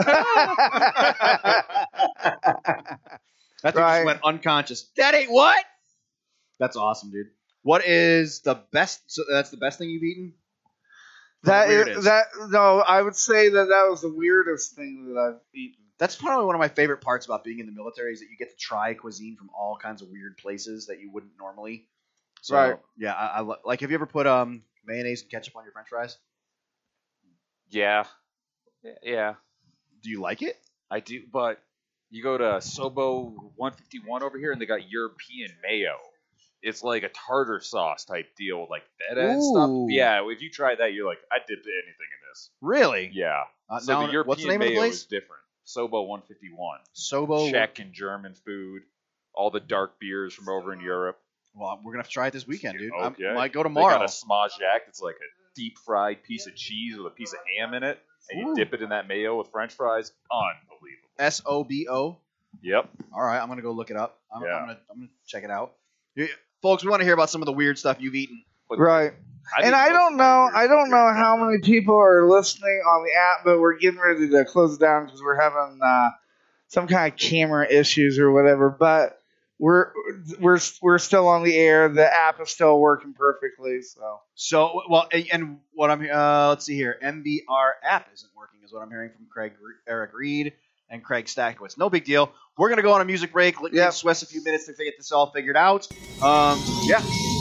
That dude Right. just went unconscious. That ain't what? That's awesome, dude. What is the best? So that's the best thing you've eaten. That is, Weirdest. that no, I would say that that was the weirdest thing that I've eaten. That's probably one of my favorite parts about being in the military is that you get to try cuisine from all kinds of weird places that you wouldn't normally. So, Right. Yeah, I, I lo- like. Have you ever put um mayonnaise and ketchup on your French fries? Yeah. Yeah. Do you like it? I do, but you go to Sobo one fifty-one over here, and they got European mayo. It's like a tartar sauce type deal with like feta and stuff. Ooh. Yeah, if you try that, you're like, I dipped anything in this. Really? Yeah. Uh, so now, the European what's the name of the mayo place? is different. Sobo one fifty-one. Sobo. Czech and German food. All the dark beers from over in Europe. Well, we're gonna have to try it this weekend, dude. I Okay. might go They tomorrow. got a Smajak. It's like a deep fried piece of cheese with a piece of ham in it, and you Ooh. dip it in that mayo with French fries. Unbelievable. S O B O. Yep. All right, I'm gonna go look it up. I'm, Yeah. I'm gonna I'm gonna check it out. You- folks, we want to hear about some of the weird stuff you've eaten. Right. I and think I most don't of my know, weird I stuff don't know here- how many people are listening on the app, but we're getting ready to close it down because we're having uh, some kind of camera issues or whatever. But we're we're we're still on the air. The app is still working perfectly. So So, well, and- and what I'm uh, let's see here, M B R app isn't working, is what I'm hearing from Craig, Eric Reed, and Craig Stackowitz. No big deal. We're gonna go on a music break. Let Yep. give Swiss a few minutes to get this all figured out. Um, yeah.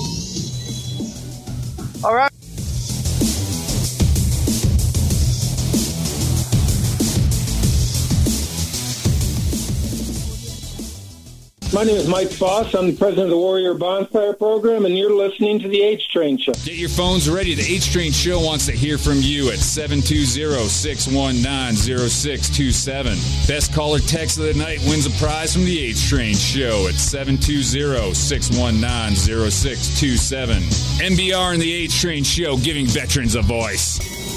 all right. My name is Mike Foss. I'm the president of the Warrior Bonfire Program, and you're listening to the H Train Show. Get your phones ready. The H Train Show wants to hear from you at seven two zero, six one nine, zero six two seven. Best caller text of the night wins a prize from the H Train Show at seven two zero, six one nine, zero six two seven. M B R and the H Train Show giving veterans a voice.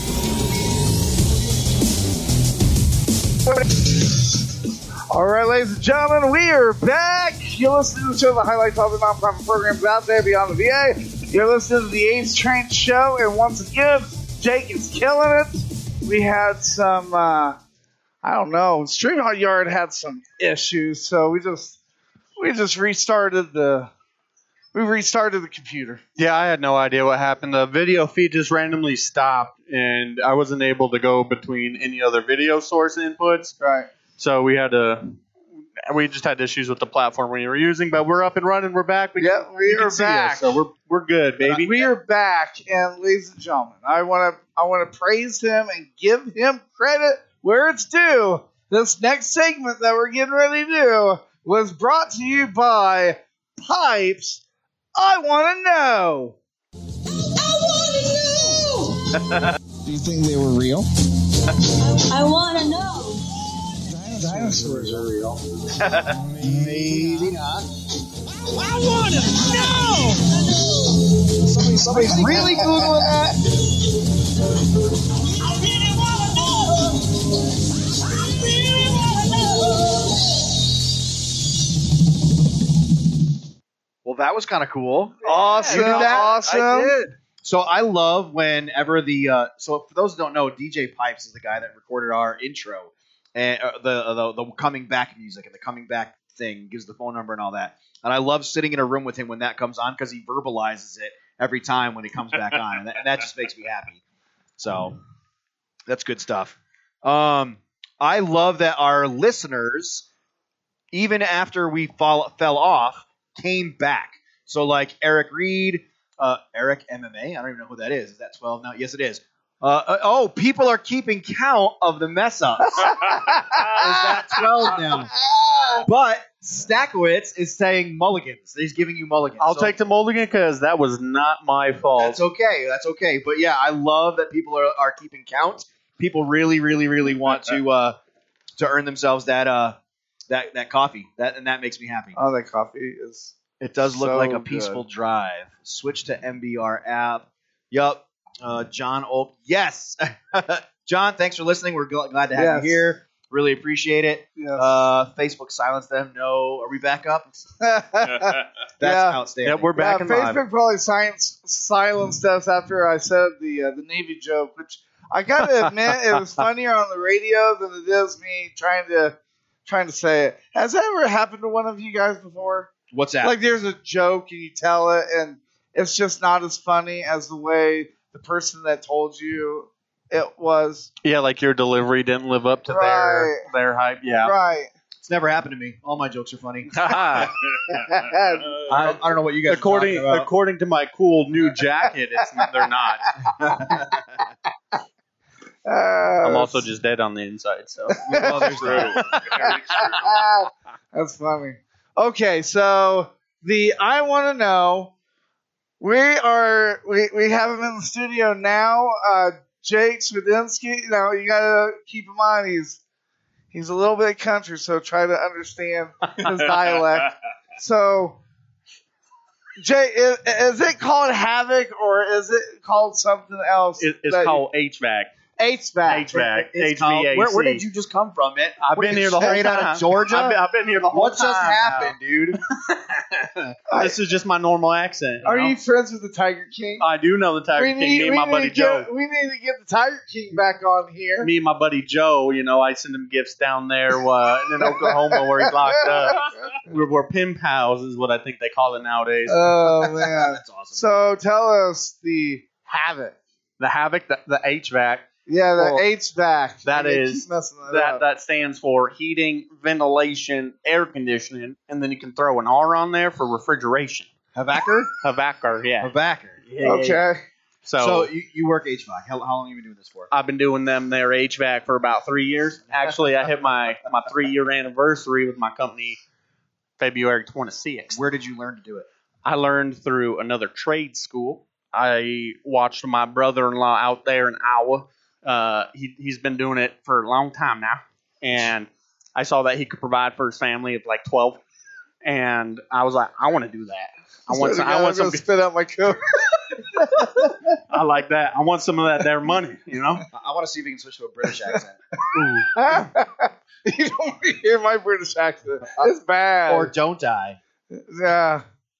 All right, ladies and gentlemen, we are back. You're listening to the show, the highlights of all the nonprofit programs out there beyond the V A. You're listening to the Ace Train Show, and once again, Jake is killing it. We had some, uh, I don't know, StreamYard had some issues, so we just we just restarted the we restarted the computer. Yeah, I had no idea what happened. The video feed just randomly stopped, and I wasn't able to go between any other video source inputs. Right. So we had to, we just had issues with the platform we were using, but we're up and running. We're back. We Yeah, we you can are see us, back. so we're we're good, baby. We are back, and ladies and gentlemen, I want to I want to praise him and give him credit where it's due. This next segment that we're getting ready to do was brought to you by Pipes. I want to know. Do you think they were real? I want to know. Dinosaurs are real. Maybe not. I wanna know! Somebody, somebody's really Googling that? I really wanna know! I really wanna know! Well, that was kind of cool. Awesome. You did that? Awesome. I did. So I love whenever the uh, so for those who don't know, D J Pipes is the guy that recorded our intro and uh, the, uh, the the coming back music and the coming back thing, gives the phone number and all that. And I love sitting in a room with him when that comes on because he verbalizes it every time when he comes back on, and that, and that just makes me happy. So that's good stuff. Um, I love that our listeners, even after we fall, fell off, came back. So like Eric Reed. Uh, Eric M M A? I don't even know who that is. Is that twelve now? Yes, it is. Uh, uh, oh, people are keeping count of the mess ups. Is that twelve now? But Stackowitz is saying mulligans. He's giving you mulligans. I'll So take the mulligan because that was not my fault. That's okay. That's okay. But yeah, I love that people are, are keeping count. People really, really, really want to uh, to earn themselves that uh that that coffee. That and that makes me happy. Oh, that coffee is. It does look so like a peaceful good. drive. Switch to M B R app. Yup. Uh, John Oak. Yes. John, thanks for listening. We're gl- glad to have Yes. you here. Really appreciate it. Yes. Uh, Facebook silenced them. No. Are we back up? That's Yeah. outstanding. Yeah, we're back Yeah, in live. Facebook probably science, silenced us after I said the uh, the Navy joke, which I gotta admit it was funnier on the radio than it is me trying to trying to say it. Has that ever happened to one of you guys before? What's that? Like there's a joke and you tell it and it's just not as funny as the way the person that told you it was. Yeah, like your delivery didn't live up to Right. their their hype. Yeah. Right. It's never happened to me. All my jokes are funny. I, I, don't, I don't know what you guys according are talking about. according to my cool new jacket, it's they're not. Uh, I'm also just dead on the inside, so Well, there's that. That's funny. Okay, so the I want to know. We are we, we have him in the studio now. Uh, Jake Swedinsky. Now you gotta keep in mind he's he's a little bit country, so try to understand his dialect. So, Jay, is, is it called Havoc or is it called something else? it, it's that called H V A C. H V A C. H V A C. It's H V called- A C. where, where did you just come from, man? I've What, been here the whole straight time. out of Georgia? I've been, I've been here the whole What time. just happened, dude? This is just my normal accent. Are know? you friends with the Tiger King? I do know the Tiger we King. need, Me and we my need buddy to Joe. Get, we need to get the Tiger King back on here. Me and my buddy Joe, you know, I send him gifts down there uh, in Oklahoma where he's locked up. We're, we're pen pals is what I think they call it nowadays. Oh man, That's awesome. So tell us the Havoc. the Havoc, the, the H V A C, Yeah, the Well, H V A C. that They is- keep messing that, that, up. that stands for heating, ventilation, air conditioning, and then you can throw an R on there for refrigeration. Havacker? Havacker, yeah. Havacker. Yeah. Okay. So, So, you, you work H V A C. How, how long have you been doing this for? I've been doing them their H V A C for about three years. Actually, I hit my, my three year anniversary with my company February twenty-sixth. Where did you learn to do it? I learned through another trade school. I watched my brother-in-law out there in Iowa. Uh, he, he's been doing it for a long time now. And I saw that he could provide for his family of like twelve. And I was like, I want to do that. I want some, I want some, to spit out my coat. I like that. I want some of that there money, you know? I, I want to see if we can switch to a British accent. You don't hear my British accent. It's bad. Or don't I? Yeah.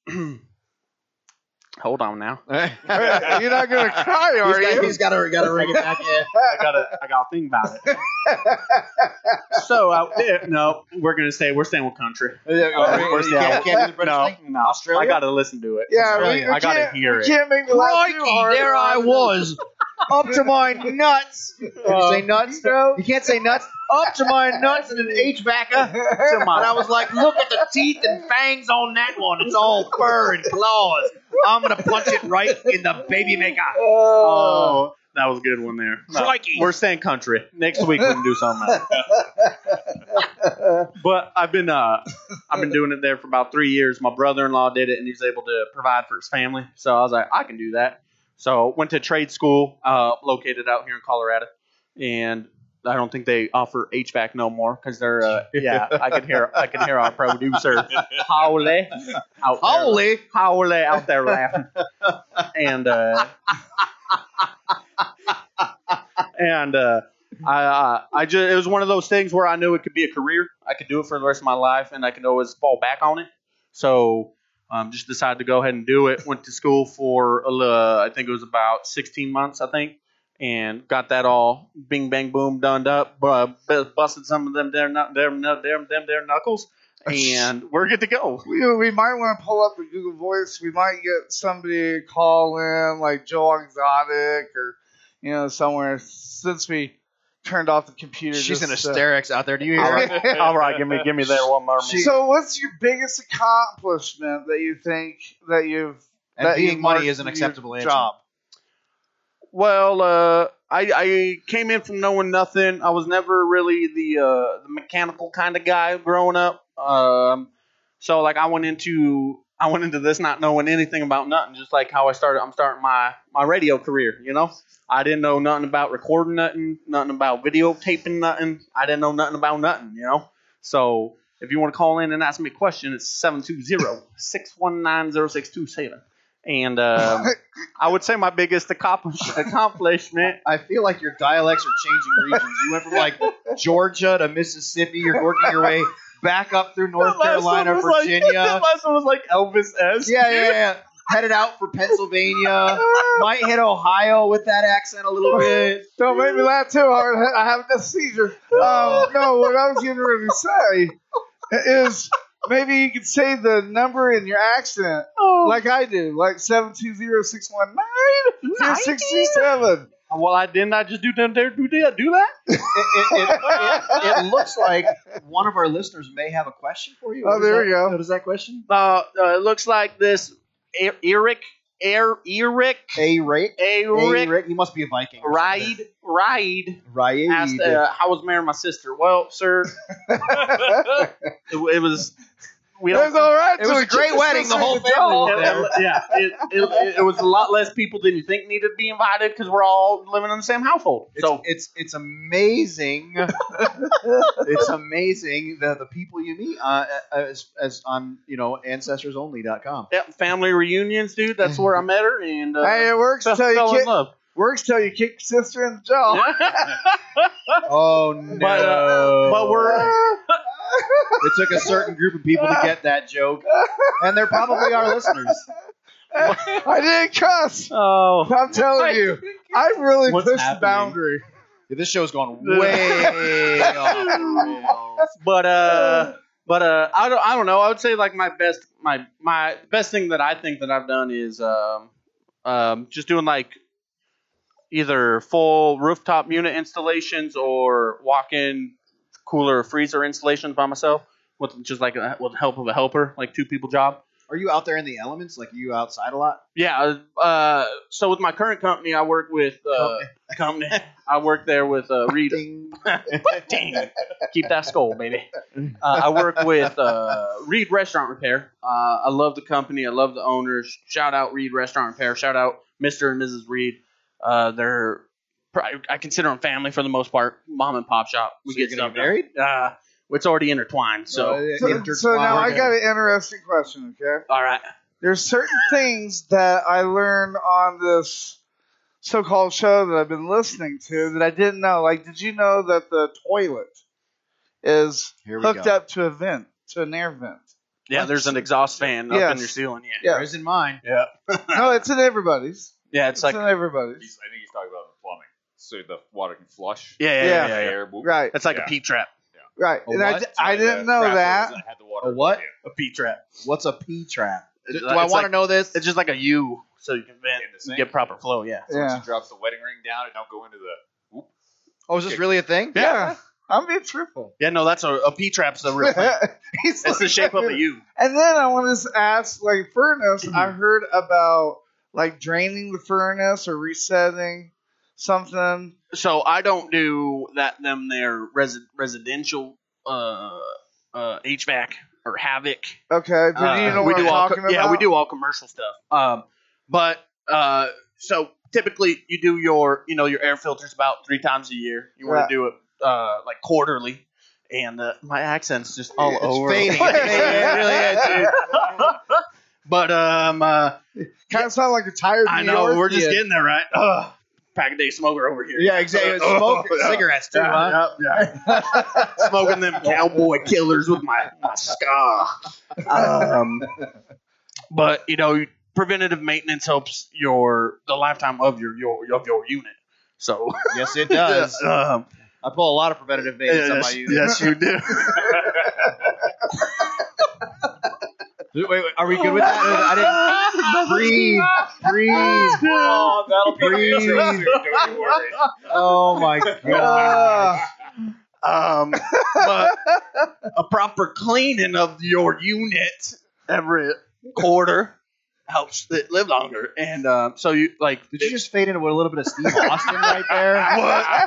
Hold on now. You're not gonna cry, are He's you? got, he's got to got to ring it back in. I gotta, I gotta think about it. So, uh, yeah, no, we're gonna say we're staying with country. Oh, We're you staying can't, with- can't do the British no, thing? no, Australia? I gotta listen to it. Yeah, we, Australia. we I gotta can't, hear we it. can't make me laugh too Crikey, hard. there I was, up to my nuts. Did you say nuts? No. You can't say nuts. Up to my nuts in an H V A C. And I was like, look at the teeth and fangs on that one. It's all fur and claws. I'm going to punch it right in the baby maker. Oh, that was a good one there. No, Crikey. we're staying country. Next week we can do something else. But I've been uh I've been doing it there for about three years. My brother-in-law did it, and he's able to provide for his family. So I was like, I can do that. So went to trade school, uh, located out here in Colorado, and I don't think they offer H V A C no more because they're uh, yeah. I can hear I can hear our producer Howley out there, Howley, Howley out there laughing, and uh, and uh, I uh, I just it was one of those things where I knew it could be a career. I could do it for the rest of my life, and I could always fall back on it. So um, just decided to go ahead and do it. Went to school for uh, I think it was about sixteen months, I think. And got that all bing bang boom done up, uh, busted some of them there, them, them, them, them there knuckles, and we're good to go. We, we might want to pull up the Google Voice. We might get somebody to call in, like Joe Exotic, or you know, somewhere. Since we turned off the computer, She's just, in hysterics uh, out there. Do you hear all her? right, all right, give me give me there one more. She, so, what's your biggest accomplishment that you think that you've And that being you've money marked is an in your acceptable answer. job? Well, uh, I, I came in from knowing nothing. I was never really the uh, the mechanical kind of guy growing up. Um, so like I went into I went into this not knowing anything about nothing, just like how I started. I'm starting my, my radio career. You know, I didn't know nothing about recording nothing, nothing about videotaping nothing. I didn't know nothing about nothing. You know, so if you want to call in and ask me a question, it's seven two zero, six one nine, zero six two seven. And um, I would say my biggest accomplish- accomplishment. I feel like your dialects are changing regions. You went from like Georgia to Mississippi. You're working your way back up through North Carolina, Virginia. Like, that last one was like Elvis-esque. Yeah, yeah, yeah. Headed out for Pennsylvania. Might hit Ohio with that accent a little bit. Don't make me laugh too hard. I have a seizure. Um, no, what I was getting ready to say is maybe you could say the number in your accent like I do, like seven two zero, six one nine, zero six two seven. Well, I didn't I just do that? Do that? Do that? It, it, it, it, it looks like one of our listeners may have a question for you. Oh, What is there that? we go. What is that question? Uh, uh, it looks like this E- Eric, Er, Eric, A-Rick. Eric, A-Rick. You must be a Viking. or Ride, Ride. Ride. Asked, uh, how was marrying my sister? Well, sir, it, it was. We It don't, was all right. It was a great wedding. The whole family was there. It- yeah, it, it, it was a lot less people than you think needed to be invited because we're all living in the same household. It's, So it's it's amazing. It's amazing the the people you meet uh, as as on you know ancestors only dot com. yeah, family reunions, dude. That's where I met her, and uh, Hey, it works fell, till you fell in kick, love. works till you kick your sister in the jaw. Oh no! But, uh, but we're It took a certain group of people to get that joke, and they're probably our listeners. I didn't cuss. oh, I'm telling you, I really What's pushed happening? the boundary. Yeah, this show's gone way off the rails. but uh, but uh, I don't I don't know. I would say like my best my my best thing that I think that I've done is um um just doing like either full rooftop unit installations or walk-in cooler or freezer installations by myself with just like a, with the help of a helper, like two people job. Are you out there in the elements? Like, are you outside a lot? Yeah. Uh, so with my current company, I work with uh, company. I work there with uh, Reed. Ding. Dang. Keep that skull, baby. Uh, I work with uh, Reed Restaurant Repair. Uh, I love the company. I love the owners. Shout out Reed Restaurant Repair. Shout out Mister and Missus Reed. Uh, they're I consider them family for the most part. Mom and pop shop. We So you're get gonna stuff get married? done. Uh, it's already intertwined. So, Uh, So, intertwined. so now I Okay. got an interesting question, okay? all right. There's certain things that I learned on this so-called show that I've been listening to that I didn't know. Like, did you know that the toilet is Here we hooked go. up to a vent, to an air vent? Yeah, What? there's an exhaust fan up Yes. in your ceiling. Yeah. Yeah. There's in mine. Yeah. No, it's in everybody's. Yeah, it's It's like in everybody's. He's, I think he's talking about the plumbing, so the water can flush. yeah, yeah, Yeah. yeah, yeah, yeah. Air, boop. Right, It's like Yeah. a P trap. right. A And I, what? di- I So didn't the know trap that. was, uh, had the water A what? yeah. A P trap. What's a P trap? Do, It's do like- I it's want to like- know this? It's just like a U, so you can vent In the and sink? get proper flow. Yeah. So when Yeah. she drops the wedding ring down, it don't go into the. Whoop. Oh, is this really a thing? Yeah. I'm being truthful. Yeah, no, that's a, a P trap's the real thing. He's It's the like- shape of a U. And then I want to ask, like, furnace, I heard about, like, draining the furnace or resetting something. So I don't do that. Them there resi- residential uh, uh, H V A C or Havoc. Okay, but Uh, you know we what do I'm all talking co- about? Yeah, we do all commercial stuff. Um, but uh, so typically you do your you know your air filters about three times a year. You want Right. to do it uh, like quarterly, and uh, my accent's just all It's over. fading. the place. It's fading. It really is, dude. But um, uh, kind of sound like a tired. I New know York we're just kid. getting there, right? Ugh. Pack a day smoker over here. Yeah, exactly. Oh, Smoke yeah. cigarettes too, Yeah, huh? yeah, yeah. Smoking them cowboy killers with my my scar. Um, but you know, preventative maintenance helps your the lifetime of your your of your unit. So Yes, it does. um, I pull a lot of preventative maintenance on my yes, unit. yes, you do. Wait, wait, are we good with that? I didn't breathe, breathe. Oh, that'll be Breathe. easier. Don't you worry. Oh my god. Um, but a proper cleaning of your unit every quarter helps it live longer. And um, so you like, Did you just fade into a little bit of Steve Austin right there? what?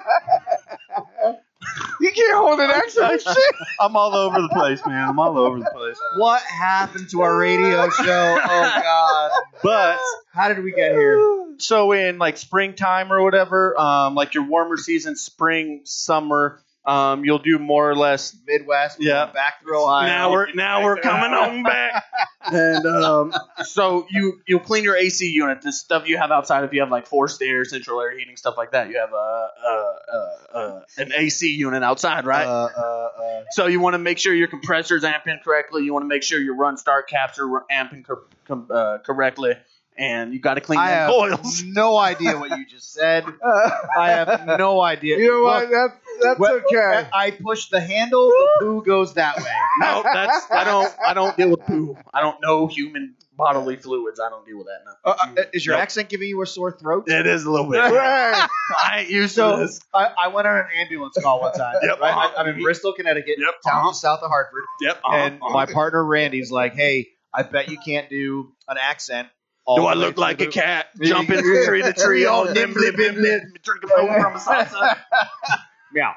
You can't hold an accent. Shit. I'm all over the place, man. I'm all over the place. What happened to our radio show? Oh god. But How did we get here? so in like springtime or whatever, um, like your warmer season, spring, summer, um, you'll do more or less. Midwest. Yeah. Back through Ohio. Now we're now we're coming on back, and um, so you you'll clean your A C unit. The stuff you have outside, if you have like forced air, central air heating, stuff like that, you have a, a, a, a an A C unit outside, right? Uh, uh, uh, So you want to make sure your compressor's amping correctly. You want to make sure your run start caps are amping cor- com- uh, correctly, and you got to clean I them have coils. no idea what you just said. I have no idea. You know what? Look, That's that's when okay. I push the handle, the poo goes that way. No, that's I don't I don't deal with poo. I don't know human bodily fluids. I don't deal with that. No. Uh, uh, is your Nope. accent giving you a sore throat? It is a little bit. Right. I ain't used to So this. I, I went on an ambulance call one time. Yep. Right? I, I'm in Bristol, Connecticut, Yep. town Uh-huh. just south of Hartford, Yep. and my partner Randy's like, "Hey, I bet you can't do an accent." all Do the I way look through like the- a cat jumping from tree to tree, all nimbly bimbly, drinking foam from a salsa? Meow.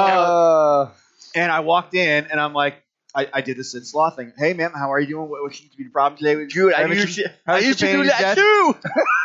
Uh, And I walked in, and I'm like, I, I did the Sid Sloth thing. Hey, ma'am, how are you doing? What, what seems to be the problem today? Dude, I used to, I used to do that too.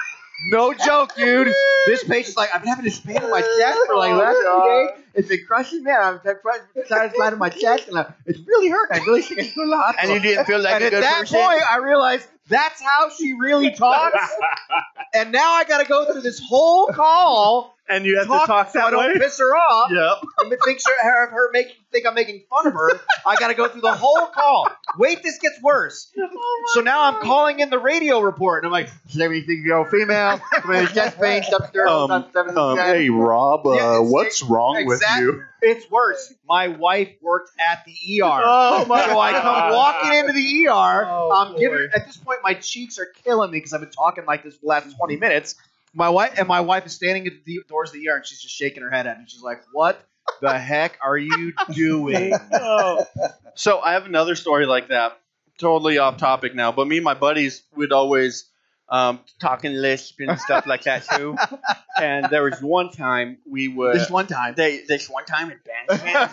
No joke, dude. This patient's like, I've been having this pain in my chest for like the last two days. It's been crushing me. I'm trying to slide in my chest, and I, it's really hurting. I really think it's a lot. And you didn't feel like And a at good that person? point, I realized that's how she really talks. And now I got to go through this whole call. And you have Talk, to talk so I that way? don't piss her off. Yep. And think her, her, her make, think I'm making fun of her. I got to go through the whole call. Wait, this gets worse. So now I'm calling in the radio report, and I'm like, "Is everything you know, female? Chest pain, substernal, Um, substernal, um, hey, Rob, uh, Yeah, it's- what's wrong with exact- you? It's worse. My wife worked at the E R. Oh, my So I come God. walking into the E R. Oh, I'm boy. giving at this point my cheeks are killing me because I've been talking like this for the last twenty minutes. My wife and my wife is standing at the doors of the E R, and she's just shaking her head at me. She's like, "What the heck are you doing?" Oh. So I have another story like that. Totally off topic now, but me and my buddies would always um, talk in lisp and stuff like that too. And there was one time we would This one time. they this one time in band camp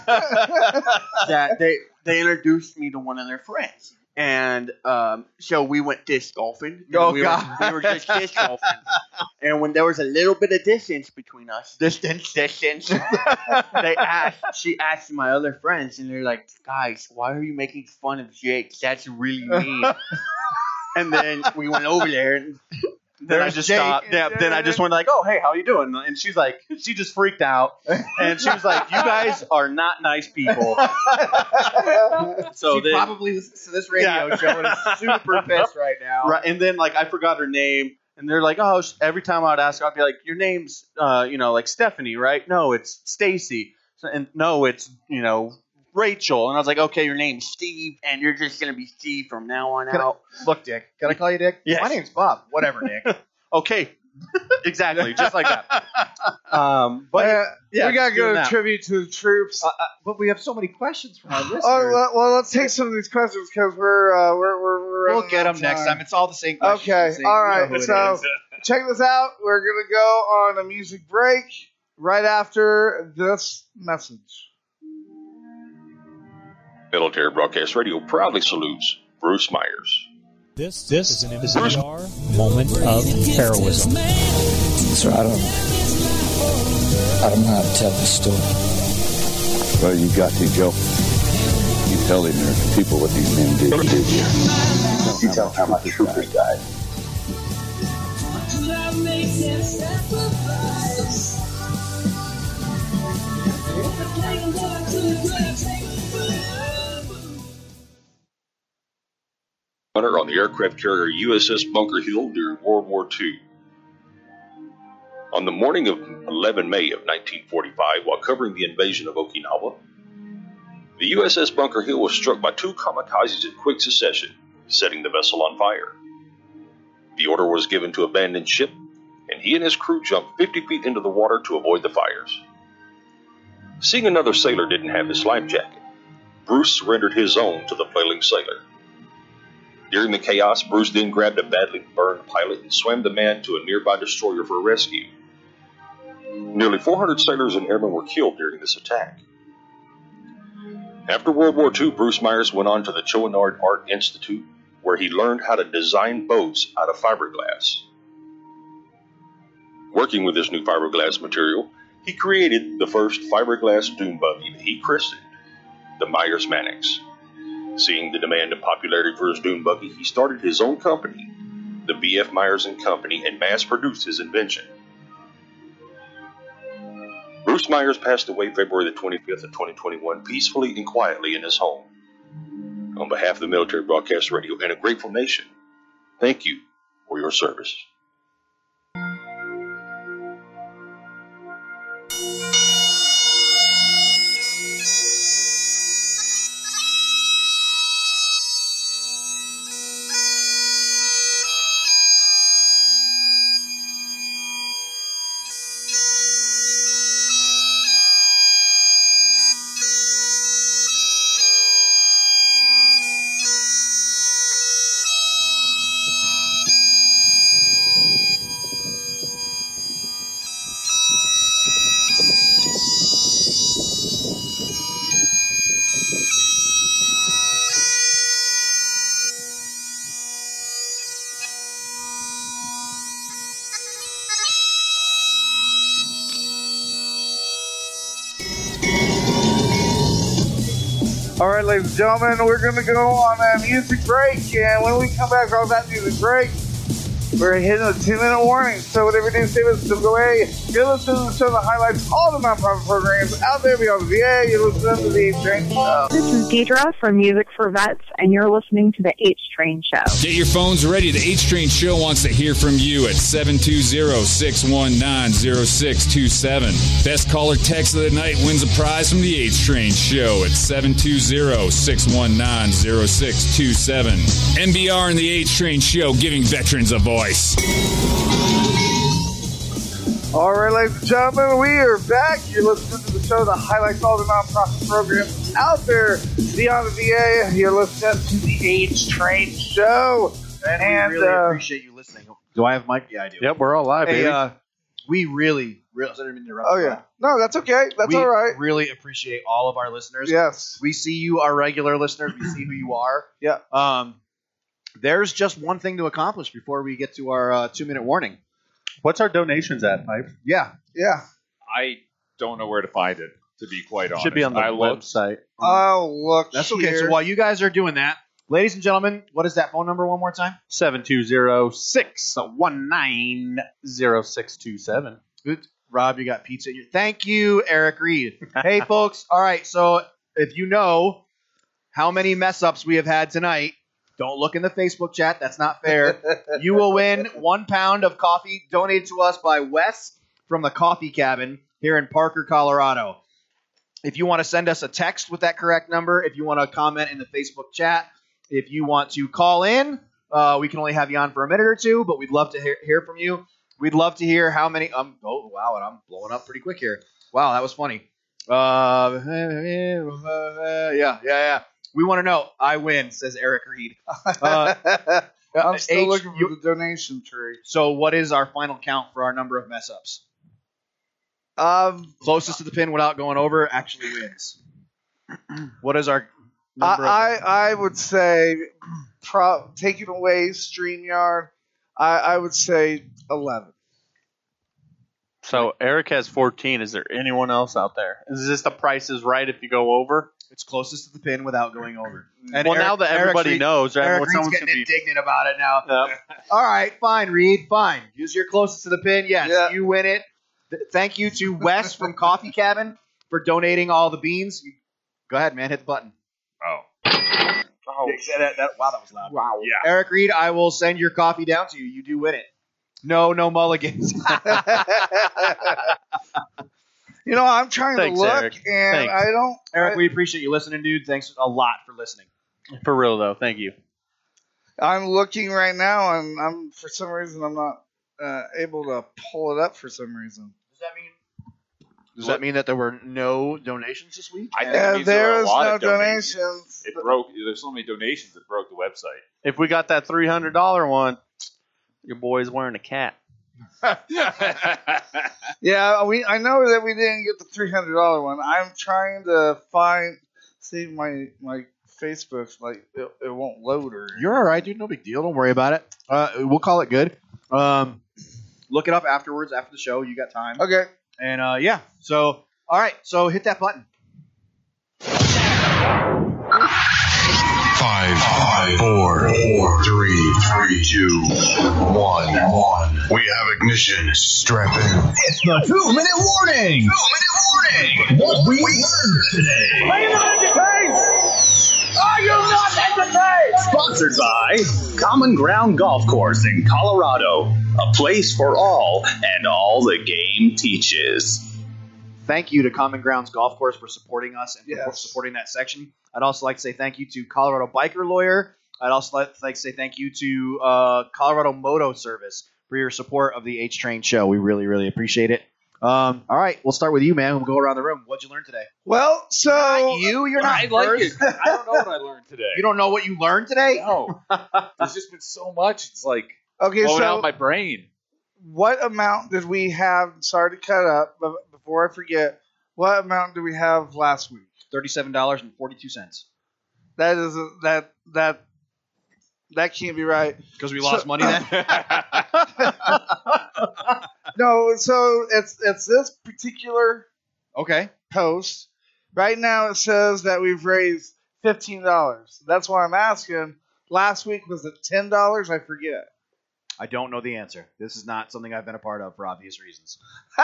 that they they introduced me to one of their friends. And um, so we went disc golfing. Oh, we God. Were, we were just disc golfing. And when there was a little bit of distance between us, Distance. distance, they asked, she asked my other friends, and they're like, guys, why are you making fun of Jake? That's really mean. And then we went over there, and then I There's just Jake. stopped. Yeah, then I just went like, oh, hey, how you doing? And she's like, she just freaked out. And she was like, you guys are not nice people. So she then, probably listens to this radio Yeah. show and is super pissed right now. right, and then like I forgot her name, and they're like, oh, sh- every time I'd ask her, I'd be like, your name's, uh, you know, like Stephanie, right? No, it's Stacy. So, and no, it's, you know, Rachel. And I was like, okay, your name's Steve, and you're just gonna be Steve from now on Can I- out. Look, Dick. Can I call you Dick? Yes. My name's Bob. Whatever, Dick. Okay, exactly, just like that. Um, but uh, yeah, we gotta doing go that. tribute to the troops. Uh, uh, but we have so many questions from our listeners. Oh well, well, let's take some of these questions because we're uh, we're we're, we're we'll running get out them of next time. It's all the same questions. Okay, The same- all you know right. who it So is. check this out. We're gonna go on a music break right after this message. Military Broadcast Radio proudly salutes Bruce Myers. This, this is an M C R moment of heroism. Sir, I don't, I don't know how to tell this story. Well, you got to, Joe. You tell the American people what these men did, did here. You tell them how much troopers died. Hunter on the aircraft carrier U S S Bunker Hill during World War Two. On the morning of the eleventh of May of nineteen forty-five, while covering the invasion of Okinawa, the U S S Bunker Hill was struck by two kamikazes in quick succession, setting the vessel on fire. The order was given to abandon ship, and he and his crew jumped fifty feet into the water to avoid the fires. Seeing another sailor didn't have his life jacket, Bruce surrendered his own to the flailing sailor. During the chaos, Bruce then grabbed a badly burned pilot and swam the man to a nearby destroyer for rescue. Nearly four hundred sailors and airmen were killed during this attack. After World War Two, Bruce Myers went on to the Chouinard Art Institute, where he learned how to design boats out of fiberglass. Working with this new fiberglass material, he created the first fiberglass dune buggy that he christened the Myers Mannix. Seeing the demand and popularity for his dune buggy, he started his own company, the B F Myers and Company, and mass-produced his invention. Bruce Myers passed away February the twenty-fifth of twenty twenty-one, peacefully and quietly in his home. On behalf of the Military Broadcast Radio and a grateful nation, thank you for your service. All right, ladies and gentlemen, we're going to go on a music break, and when we come back off that music break, we're hitting a two-minute warning. So whatever you do, stay with us, don't go away. You're listening to the show that highlights all the nonprofit programs out there beyond the V A. You're listening to the H-Train Show. This is Deidre from Music for Vets, and you're listening to the H-Train Show. Get your phones ready. The H-Train Show wants to hear from you at seven two zero, six one nine, zero six two seven. Best caller text of the night wins a prize from the H-Train Show at seven two zero, six one nine, zero six two seven. N B R and the H-Train Show, giving veterans a voice. All right, ladies and gentlemen, we are back. You're listening to the show that highlights all the nonprofit programs out there beyond the V A. You're listening to the H-Train Show. And, and we really uh, appreciate you listening. Do I have mic? Yeah, I do. Yep, we're all live, hey, baby. Uh, we really, really, I didn't mean to interrupt. Oh, yeah. No, that's okay. That's we all right. really appreciate all of our listeners. Yes. We see you, our regular listeners. We see who you are. Yeah. Um, there's just one thing to accomplish before we get to our uh, two-minute warning. What's our donations at, Pipe? Yeah. Yeah. I don't know where to find it, to be quite honest. Should be on the I looked. website. Oh, look. That's here. okay. So while you guys are doing that, ladies and gentlemen, what is that phone number one more time? seven two zero, six one nine, zero six two seven. Good. Rob, you got pizza. Thank you, Eric Reed. Hey, folks. All right. So if you know how many mess ups we have had tonight, don't look in the Facebook chat. That's not fair. You will win one pound of coffee donated to us by Wes from the Coffee Cabin here in Parker, Colorado. If you want to send us a text with that correct number, if you want to comment in the Facebook chat, if you want to call in, uh, we can only have you on for a minute or two, but we'd love to hear, hear from you. We'd love to hear how many. Um, oh, wow, and I'm blowing up pretty quick here. Wow, that was funny. Uh, yeah, yeah, yeah. We want to know. I win, says Eric Reed. Uh, I'm still H, looking for you, the donation tree. So what is our final count for our number of mess ups? Um, Closest to the pin without going over actually wins. What is our number? I, of I, I would say, pro, taking away StreamYard, I, I would say eleven. So Eric has fourteen. Is there anyone else out there? Is this the price is right if you go over? It's closest to the pin without going over. And well, Eric, now that everybody Eric's knows, Eric everyone, Reed's someone's getting gonna be indignant about it now. Yep. All right, fine, Reed, fine. Use your closest to the pin. Yes, Yeah. you win it. Th- Thank you to Wes from Coffee Cabin for donating all the beans. You- Go ahead, man. Hit the button. Oh. Oh. Yeah, that- that- wow, that was loud. Wow. Yeah. Eric Reed, I will send your coffee down to you. You do win it. No, no mulligans. You know, I'm trying Thanks, to look, Eric. and Thanks. I don't. Eric, I, we appreciate you listening, dude. Thanks a lot for listening. For real though, thank you. I'm looking right now, and I'm for some reason I'm not uh, able to pull it up for some reason. Does that mean? Does that mean that there were no donations this week? I think it Yeah, means there were there a is lot no of donations. donations. It broke. There's so many donations that broke the website. If we got that three hundred dollar one, your boy's wearing a cat. Yeah, we. I know that we didn't get the three hundred dollar one. I'm trying to find. See my my Facebook's like it, it won't load or. You're all right, dude. No big deal. Don't worry about it. Uh, we'll call it good. Um, look it up afterwards after the show. You got time. Okay. And uh, yeah. So all right. So hit that button. Five, five, four, four, three, three, two, one, one. We have ignition. Strap in. It's the two-minute warning. Two-minute warning. What we learned today. Are you not entertained? Are you not entertained? Sponsored by Common Ground Golf Course in Colorado, a place for all and all the game teaches. Thank you to Common Grounds Golf Course for supporting us and for Yes. supporting that section. I'd also like to say thank you to Colorado Biker Lawyer. I'd also like to say thank you to uh, Colorado Moto Service for your support of the H Train show. We really, really appreciate it. Um, all right, we'll start with you, man. We'll go around the room. What'd you learn today? Well, so Not you. You're not I like first. it. I don't know what I learned today. You don't know what you learned today? No. There's just been so much. It's like okay, blowing so out my brain. what amount did we have? Sorry to cut up, but before I forget, what amount did we have last week? Thirty-seven dollars and forty-two cents. That isn't that that that can't be right. Because we So- lost money then. No, so it's it's this particular Okay. post. Right now it says that we've raised fifteen dollars. That's why I'm asking. Last week was it ten dollars? I forget. I don't know the answer. This is not something I've been a part of for obvious reasons.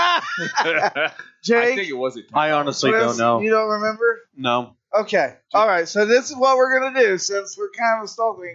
I Jake, think it was a I honestly Chris, don't know. You don't remember? No. Okay. All right. So this is what we're gonna do since we're kind of stalking.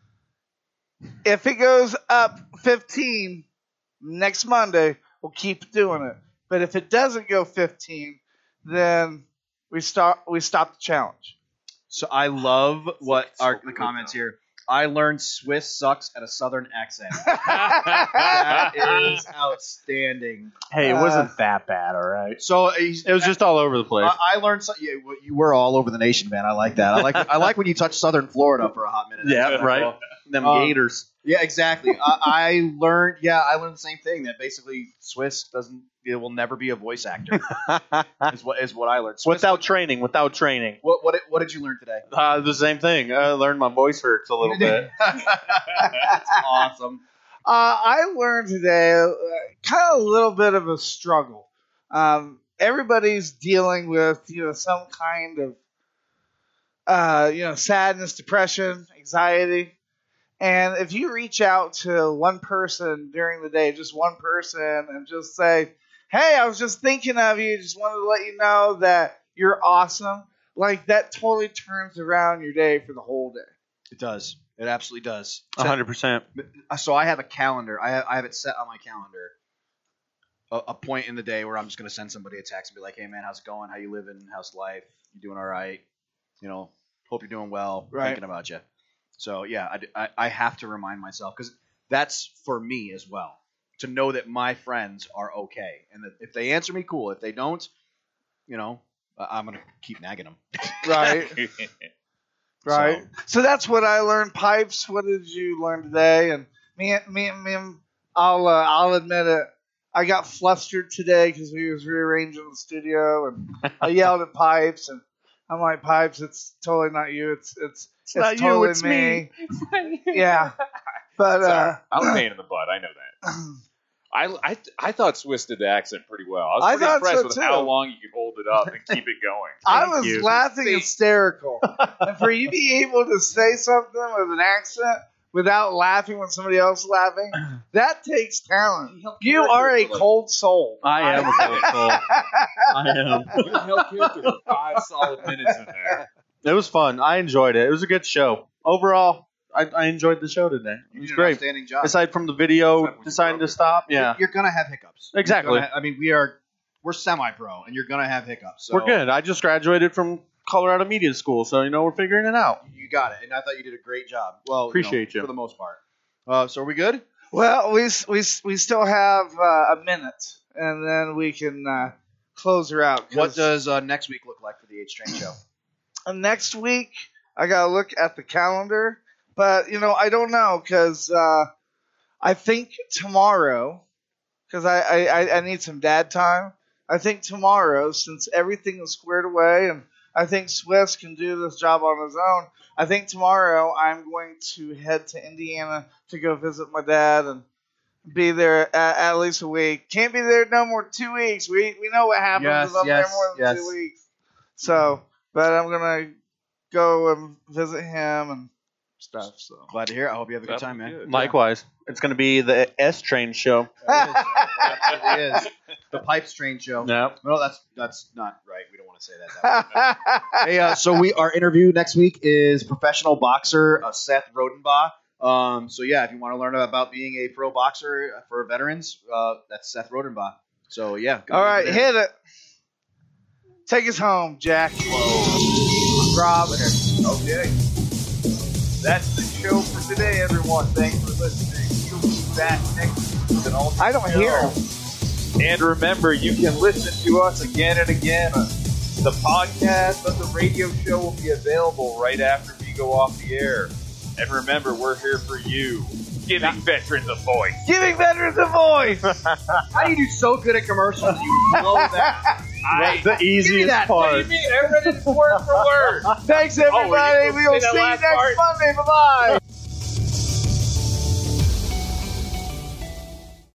If it goes up fifteen next Monday, we'll keep doing it. But if it doesn't go fifteen, then we start we stop the challenge. So I love what are the comments here. I learned Swiss sucks at a southern accent. That is outstanding. Hey, it Uh, wasn't that bad, all right. So he's, It was just all over the place. I, I learned. So, yeah, well, you were all over the nation, man. I like that. I like. I like when you touch southern Florida for a hot minute. yeah, That's right. cool. Them Um, gators. Yeah, exactly. I, I learned. Yeah, I learned the same thing. That basically Swiss doesn't. It will never be a voice actor. is what is what I learned. Swiss, Without training, without training. what what did- what did you learn today? Uh, the same thing. I learned my voice hurts a little bit. That's awesome. Uh, I learned today uh, kind of a little bit of a struggle. Um, everybody's dealing with you know some kind of uh, you know sadness, depression, anxiety, and if you reach out to one person during the day, just one person, and just say, "Hey, I was just thinking of you. Just wanted to let you know that you're awesome." Like that totally turns around your day for the whole day. It does. It absolutely does. A hundred percent. So I have a calendar. I have, I have it set on my calendar. A, a point in the day where I'm just going to send somebody a text and be like, "Hey man, how's it going? How you living? How's life? You doing all right? You know, hope you're doing well. Right. Thinking about you." So yeah, I, I, I have to remind myself because that's for me as well to know that my friends are okay and that if they answer me, cool. If they don't, you know, I- I'm going to keep nagging them. Right. Right. So, so that's what I learned. Pipes, what did you learn today? And me, me, me, I'll, uh, I'll admit it. I got flustered today because we was rearranging the studio, and I yelled at Pipes, and I'm like, Pipes, it's totally not you. It's it's it's, not you, totally it's me. me. Yeah. But Sorry. uh, I'm a pain in the butt. I know that. I, I, I thought Swiss did the accent pretty well. I was I pretty thought impressed so, with too. how long you could hold it up and keep it going. I Thank was you. laughing hysterical. And for you to be able to say something with an accent without laughing when somebody else is laughing, that takes talent. You are a cold soul. I am a cold soul. I am. You held character for five solid minutes in there. It was fun. I enjoyed it. It was a good show. Overall, I, I enjoyed the show today. It You was did an great. outstanding job. Aside from the video deciding to stop, yeah. You're gonna have hiccups. You're Exactly. gonna ha- I mean, we are we're semi-pro, and you're gonna have hiccups. So We're good. I just graduated from Colorado Media School, so, you know, we're figuring it out. You got it, and I thought you did a great job. Well, Appreciate you, know, you. for the most part. Uh, so are we good? Well, we we we still have uh, a minute, and then we can uh, close her out. 'cause, What does uh, next week look like for the H Train show? uh, next week? I gotta look at the calendar, but you know I don't know because uh, I think tomorrow, because I, I I I need some dad time. I think tomorrow, since everything is squared away, and I think Swiss can do this job on his own. I think tomorrow I'm going to head to Indiana to go visit my dad and be there at, at least a week. Can't be there no more than two weeks. We we know what happens Yes, if I'm yes, there more than yes. two weeks. So, but I'm gonna go and visit him and stuff. So Glad to hear. I hope you have a good That'll time, be man. good. Likewise. It's going to be the S Train show. It is the Pipes Train show. No. No, that's that's not right. We don't want to say that. that hey, uh, so we our interview next week is professional boxer uh, Seth Rodenbaugh. Um, so yeah, if you want to learn about being a pro boxer for veterans, uh, that's Seth Rodenbaugh. So yeah. go All right, there. hit it. Take us home, Jack. Rob. Okay. That's the show for today, everyone. Thanks for listening. We'll be back next week with an all I don't hear him. And remember, you can listen to us again and again. The podcast of the radio show will be available right after we go off the air. And remember, we're here for you, giving veterans a voice. Giving veterans a voice. How do you do so good at commercials? You know that. I, The easiest What do part. you mean? I read it word for word. Thanks, Oh, were you everybody. supposed to we will say see that you last next part? Monday. Bye-bye.